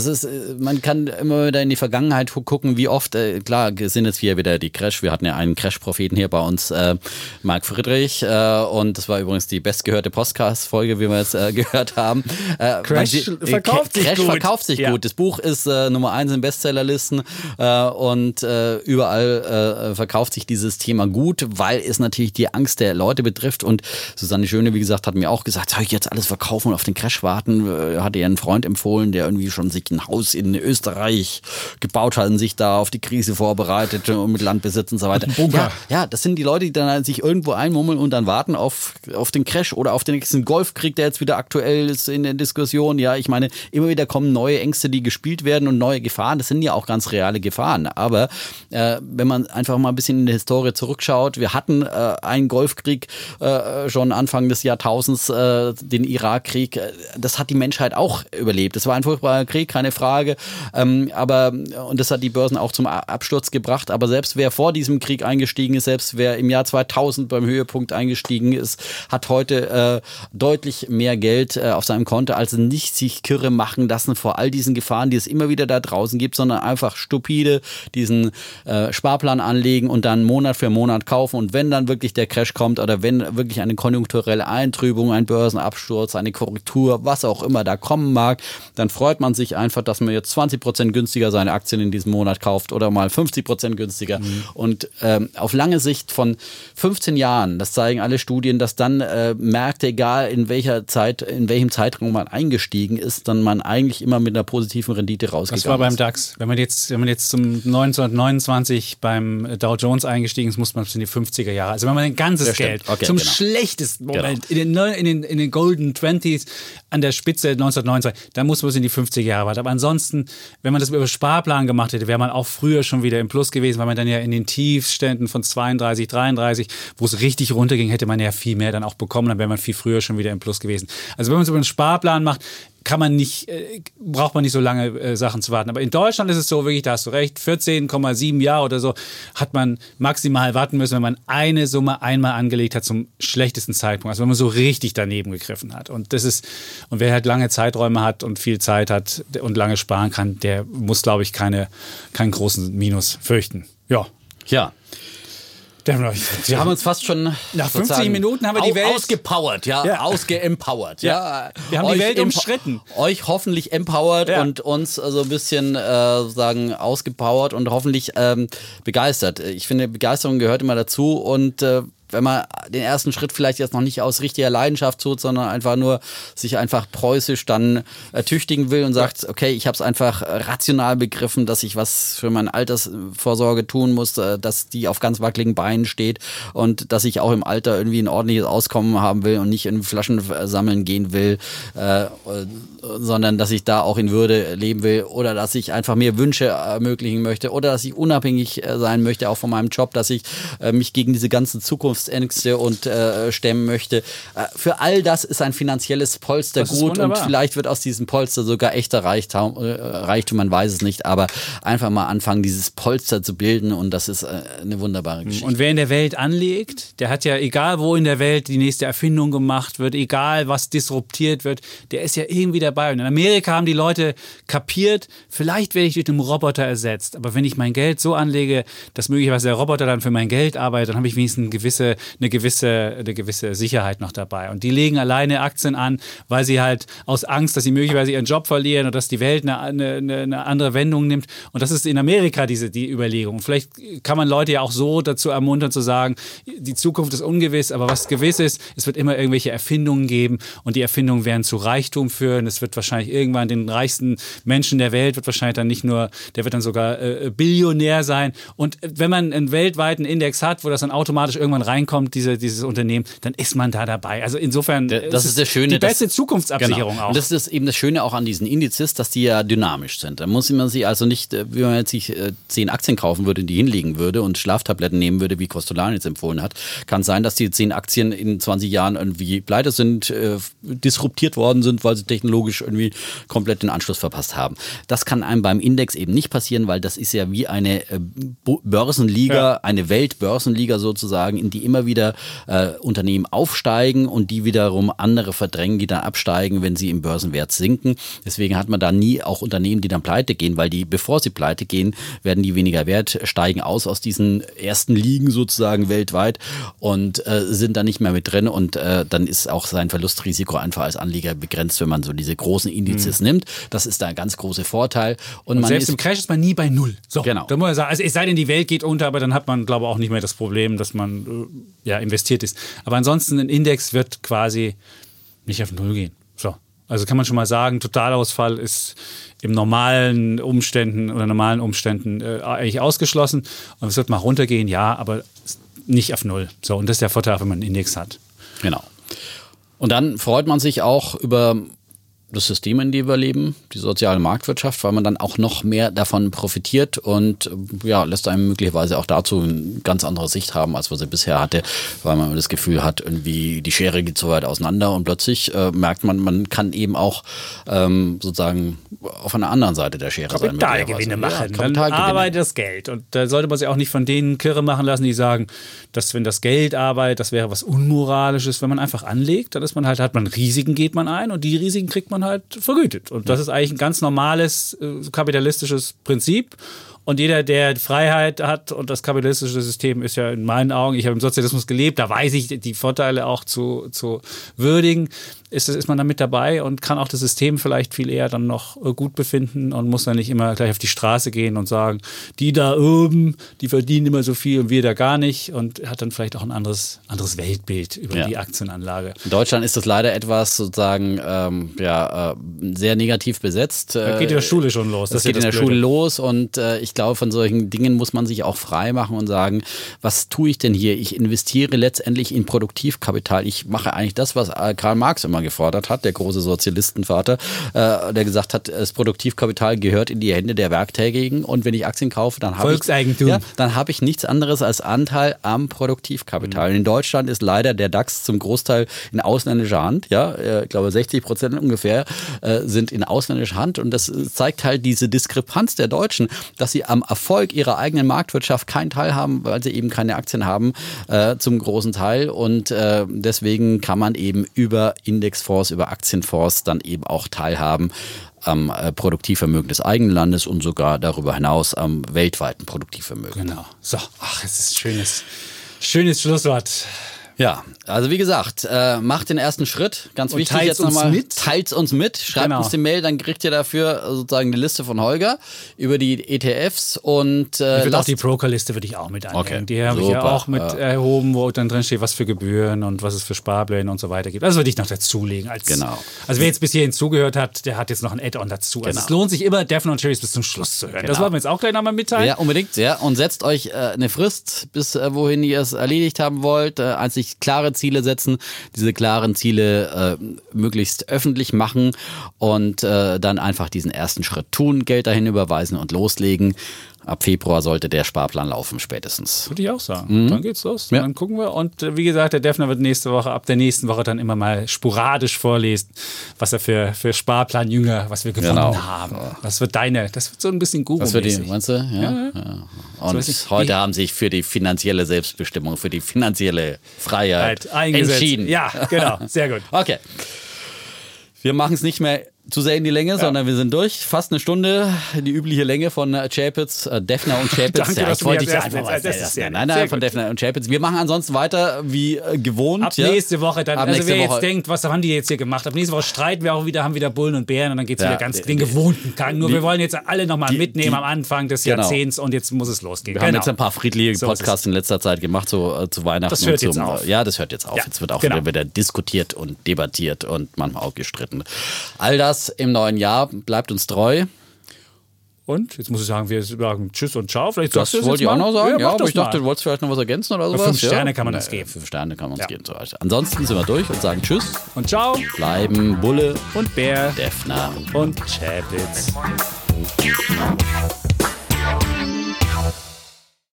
man kann immer wieder in die Vergangenheit gucken, wie oft, klar, sind jetzt wieder die Crash. Wir hatten ja einen Crash-Propheten hier bei uns, Marc Friedrich, und das war übrigens die bestgehörte Podcast-Folge, wie wir jetzt gehört haben. Crash verkauft sich gut. Das Buch ist Nummer 1 in Bestsellerlisten und überall verkauft sich dieses Thema gut, weil es natürlich die Angst der Leute betrifft. Und Susanne Schöne, wie gesagt, hat mir auch gesagt, soll ich jetzt alles verkaufen und auf den Crash warten? Hatte ihr einen Freund empfohlen, der irgendwie schon sich ein Haus in Österreich gebaut hat und sich da auf die Krise vorbereitet und mit Landbesitz und so weiter. Ja, das sind die Leute, die dann sich irgendwo einmummeln und dann warten auf den Crash oder auf den nächsten Golfkrieg, der jetzt wieder aktuell ist in der Diskussion. Ja, ich meine, immer wieder kommen neue Ängste, die gespielt werden und neue Gefahren. Das sind ja auch ganz reale Gefahren. Aber wenn man einfach mal ein bisschen in der Historie zurückschaut, wir hatten einen Golfkrieg schon Anfang des Jahrtausends, den Irakkrieg. Das hat die Menschheit auch überlebt. Das war ein furchtbarer Krieg, keine Frage. Und das hat die Börsen auch zum Absturz gebracht. Aber selbst wer vor diesem Krieg eingestiegen ist, selbst wer im Jahr 2000 beim Höhepunkt eingestiegen ist, hat heute deutlich mehr Geld auf seinem Konto, als nicht sich kirre machen lassen vor all diesen Gefahren, die es immer wieder da draußen gibt, sondern einfach stupide diesen Sparplan anlegen und dann Monat für Monat kaufen. Und wenn dann wirklich der Crash kommt oder wenn wirklich eine konjunkturelle Eintrübung, ein Börsenabsturz, eine Korrektur, was auch immer da kommen mag, dann freut man sich einfach, dass man jetzt 20% günstiger seine Aktien in diesem Monat kauft oder mal 50% günstiger. Und auf lange Sicht von 15 Jahren, das zeigen alle Studien, dass dann Märkte, egal in welcher Zeit, in welchem Zeitraum man eingestiegen ist, dann man eigentlich immer mit einer positiven Rendite rausgegangen ist. Das war beim DAX. Wenn man jetzt zum 1929 beim Dow Jones eingestiegen ist, muss man in die 50er Jahre. Also wenn man ein ganzes Geld zum schlechtesten Moment in den Golden 20s an der Spitze 1929, dann muss man in die 50er Jahre warten. Aber ansonsten, wenn man das über Sparplan gemacht hätte, wäre man auch früher schon wieder im Plus gewesen, weil man dann ja in den Tiefständen von 32, 33, wo es richtig runterging, hätte man ja viel mehr dann auch bekommen, dann wäre man viel früher schon wieder im Plus gewesen. Also wenn man es über einen Sparplan macht, braucht man nicht so lange Sachen zu warten. Aber in Deutschland ist es so, wirklich, da hast du recht, 14,7 Jahre oder so hat man maximal warten müssen, wenn man eine Summe einmal angelegt hat zum schlechtesten Zeitpunkt. Also wenn man so richtig daneben gegriffen hat. Und wer halt lange Zeiträume hat und viel Zeit hat und lange sparen kann, der muss, glaube ich, keinen großen Minus fürchten. Ja. Wir haben uns fast schon nach 50 Minuten haben wir die Welt ausgepowert, ausgeempowert. Ja. Wir haben die Welt umschritten. Euch hoffentlich empowert und uns so ein bisschen sozusagen ausgepowert und hoffentlich begeistert. Ich finde, Begeisterung gehört immer dazu und wenn man den ersten Schritt vielleicht jetzt noch nicht aus richtiger Leidenschaft tut, sondern einfach nur sich einfach preußisch dann ertüchtigen will und sagt, okay, ich habe es einfach rational begriffen, dass ich was für meine Altersvorsorge tun muss, dass die auf ganz wackeligen Beinen steht und dass ich auch im Alter irgendwie ein ordentliches Auskommen haben will und nicht in Flaschen sammeln gehen will, sondern dass ich da auch in Würde leben will oder dass ich einfach mir Wünsche ermöglichen möchte oder dass ich unabhängig sein möchte, auch von meinem Job, dass ich mich gegen diese ganzen Zukunftsängste und stemmen möchte. Für all das ist ein finanzielles Polster gut und vielleicht wird aus diesem Polster sogar echter Reichtum, man weiß es nicht, aber einfach mal anfangen, dieses Polster zu bilden und das ist eine wunderbare Geschichte. Und wer in der Welt anlegt, der hat ja, egal wo in der Welt die nächste Erfindung gemacht wird, egal was disruptiert wird, der ist ja irgendwie dabei. Und in Amerika haben die Leute kapiert, vielleicht werde ich durch einen Roboter ersetzt, aber wenn ich mein Geld so anlege, dass möglicherweise der Roboter dann für mein Geld arbeitet, dann habe ich wenigstens eine gewisse Sicherheit noch dabei. Und die legen alleine Aktien an, weil sie halt aus Angst, dass sie möglicherweise ihren Job verlieren oder dass die Welt eine andere Wendung nimmt. Und das ist in Amerika die Überlegung. Vielleicht kann man Leute ja auch so dazu ermuntern zu sagen, die Zukunft ist ungewiss, aber was gewiss ist, es wird immer irgendwelche Erfindungen geben und die Erfindungen werden zu Reichtum führen. Es wird wahrscheinlich irgendwann den reichsten Menschen der Welt wird wahrscheinlich dann nicht nur, der wird dann sogar Billionär sein. Und wenn man einen weltweiten Index hat, wo das dann automatisch irgendwann reinkommt, dieses Unternehmen, dann ist man da dabei. Also insofern das ist das Schöne, die beste Zukunftsabsicherung genau. auch. Und das ist eben das Schöne auch an diesen Indizes, dass die ja dynamisch sind. Da muss man sich also nicht, wie man jetzt sich 10 Aktien kaufen würde, die hinlegen würde und Schlaftabletten nehmen würde, wie Kostolan jetzt empfohlen hat. Kann sein, dass die 10 Aktien in 20 Jahren irgendwie pleite sind, disruptiert worden sind, weil sie technologisch irgendwie komplett den Anschluss verpasst haben. Das kann einem beim Index eben nicht passieren, weil das ist ja wie eine Börsenliga, eine Weltbörsenliga sozusagen, in die immer wieder Unternehmen aufsteigen und die wiederum andere verdrängen, die dann absteigen, wenn sie im Börsenwert sinken. Deswegen hat man da nie auch Unternehmen, die dann pleite gehen, weil die, bevor sie pleite gehen, werden die weniger wert, steigen aus diesen ersten Ligen sozusagen weltweit und sind dann nicht mehr mit drin und dann ist auch sein Verlustrisiko einfach als Anleger begrenzt, wenn man so diese großen Indizes nimmt. Das ist da ein ganz großer Vorteil. Und man selbst im Crash ist man nie bei Null. So, genau. Da muss man sagen, also es sei denn, die Welt geht unter, aber dann hat man, glaube ich, auch nicht mehr das Problem, dass man investiert ist. Aber ansonsten ein Index wird quasi nicht auf Null gehen. So. Also kann man schon mal sagen, Totalausfall ist im normalen Umständen eigentlich ausgeschlossen. Und es wird mal runtergehen, ja, aber nicht auf Null. So, und das ist der Vorteil, wenn man einen Index hat. Genau. Und dann freut man sich auch über das System, in dem wir leben, die soziale Marktwirtschaft, weil man dann auch noch mehr davon profitiert und lässt einem möglicherweise auch dazu eine ganz andere Sicht haben, als was er bisher hatte, weil man das Gefühl hat, irgendwie die Schere geht so weit auseinander und plötzlich merkt man kann eben auch sozusagen auf einer anderen Seite der Schere sein. Kapitalgewinne machen, dann arbeitet das Geld. Und da sollte man sich auch nicht von denen kirre machen lassen, die sagen, dass wenn das Geld arbeitet, das wäre was Unmoralisches. Wenn man einfach anlegt, dann hat man Risiken, geht man ein und die Risiken kriegt man halt vergütet. Und das ist eigentlich ein ganz normales kapitalistisches Prinzip. Und jeder, der Freiheit hat, und das kapitalistische System ist ja in meinen Augen, ich habe im Sozialismus gelebt, da weiß ich die Vorteile auch zu würdigen, ist man da mit dabei und kann auch das System vielleicht viel eher dann noch gut befinden und muss dann nicht immer gleich auf die Straße gehen und sagen, die da oben, die verdienen immer so viel und wir da gar nicht, und hat dann vielleicht auch ein anderes Weltbild über die Aktienanlage. In Deutschland ist das leider etwas sozusagen sehr negativ besetzt. Da geht in der Schule schon los. Das geht in der Schule los und ich glaube, von solchen Dingen muss man sich auch frei machen und sagen, was tue ich denn hier? Ich investiere letztendlich in Produktivkapital. Ich mache eigentlich das, was Karl Marx immer gefordert hat, der große Sozialistenvater, der gesagt hat, das Produktivkapital gehört in die Hände der Werktätigen und wenn ich Aktien kaufe, dann habe ich nichts anderes als Anteil am Produktivkapital. In Deutschland ist leider der DAX zum Großteil in ausländischer Hand. Ich glaube 60% ungefähr sind in ausländischer Hand und das zeigt halt diese Diskrepanz der Deutschen, dass sie am Erfolg ihrer eigenen Marktwirtschaft keinen Teil haben, weil sie eben keine Aktien haben, zum großen Teil. Und deswegen kann man eben über Indexfonds, über Aktienfonds dann eben auch teilhaben am Produktivvermögen des eigenen Landes und sogar darüber hinaus am weltweiten Produktivvermögen. Genau. So, es ist ein schönes Schlusswort. Ja, also wie gesagt, macht den ersten Schritt. Ganz und wichtig jetzt nochmal. Teilt uns mit. Schreibt uns die Mail, dann kriegt ihr dafür sozusagen die Liste von Holger über die ETFs und auch die Brokerliste würde ich auch mit annehmen. Okay. Die habe ich ja auch mit erhoben, wo dann drin steht, was für Gebühren und was es für Sparpläne und so weiter gibt. Das würde ich noch dazulegen. Also wer jetzt bis hierhin zugehört hat, der hat jetzt noch ein Add-on dazu. Also es lohnt sich immer, Defner und Cherries bis zum Schluss zu hören. Das wollen wir jetzt auch gleich nochmal mitteilen. Ja, unbedingt. Ja. Und setzt euch eine Frist, bis wohin ihr es erledigt haben wollt. Einzig klare Ziele setzen, diese klaren Ziele möglichst öffentlich machen und dann einfach diesen ersten Schritt tun, Geld dahin überweisen und loslegen. Ab Februar sollte der Sparplan laufen, spätestens. Würde ich auch sagen. Dann geht's los. Ja. Dann gucken wir. Und wie gesagt, der Defner wird ab der nächsten Woche dann immer mal sporadisch vorlesen, was er für Sparplanjünger, was wir gewonnen haben. Das wird so ein bisschen Guru-mäßig. Meinst du? Ja. Und heute haben sich für die finanzielle Selbstbestimmung, für die finanzielle Freiheit entschieden. Ja, genau. Sehr gut. Okay. Wir machen es nicht mehr zu sehr in die Länge, sondern wir sind durch. Fast eine Stunde, die übliche Länge von Chapitz, Defner und Chapitz. Danke, ich wollte dich einfach Nein, von Defner und Chapitz. Wir machen ansonsten weiter wie gewohnt. Ab nächste Woche dann. Wer jetzt denkt, was haben die jetzt hier gemacht? Ab nächste Woche streiten wir auch wieder, haben wieder Bullen und Bären und dann geht es wieder ganz den gewohnten Gang. Nur wir wollen jetzt alle nochmal mitnehmen am Anfang des Jahrzehnts und jetzt muss es losgehen. Wir haben jetzt ein paar friedliche Podcasts in letzter Zeit gemacht, so zu Weihnachten. Das hört jetzt auf. Ja, das hört jetzt auf. Jetzt wird auch wieder diskutiert und debattiert und manchmal auch gestritten. All das im neuen Jahr. Bleibt uns treu. Und jetzt muss ich sagen, wir sagen Tschüss und Ciao. Vielleicht das sagst du wollte ich auch noch sagen. Ja, aber ich dachte, mal. du wolltest vielleicht noch was ergänzen oder sowas. 5 Sterne kann man uns geben. 5 Sterne kann man uns geben. Ansonsten sind wir durch und sagen Tschüss. Und Ciao. Bleiben Bulle und Bär. Defner und Chapitz.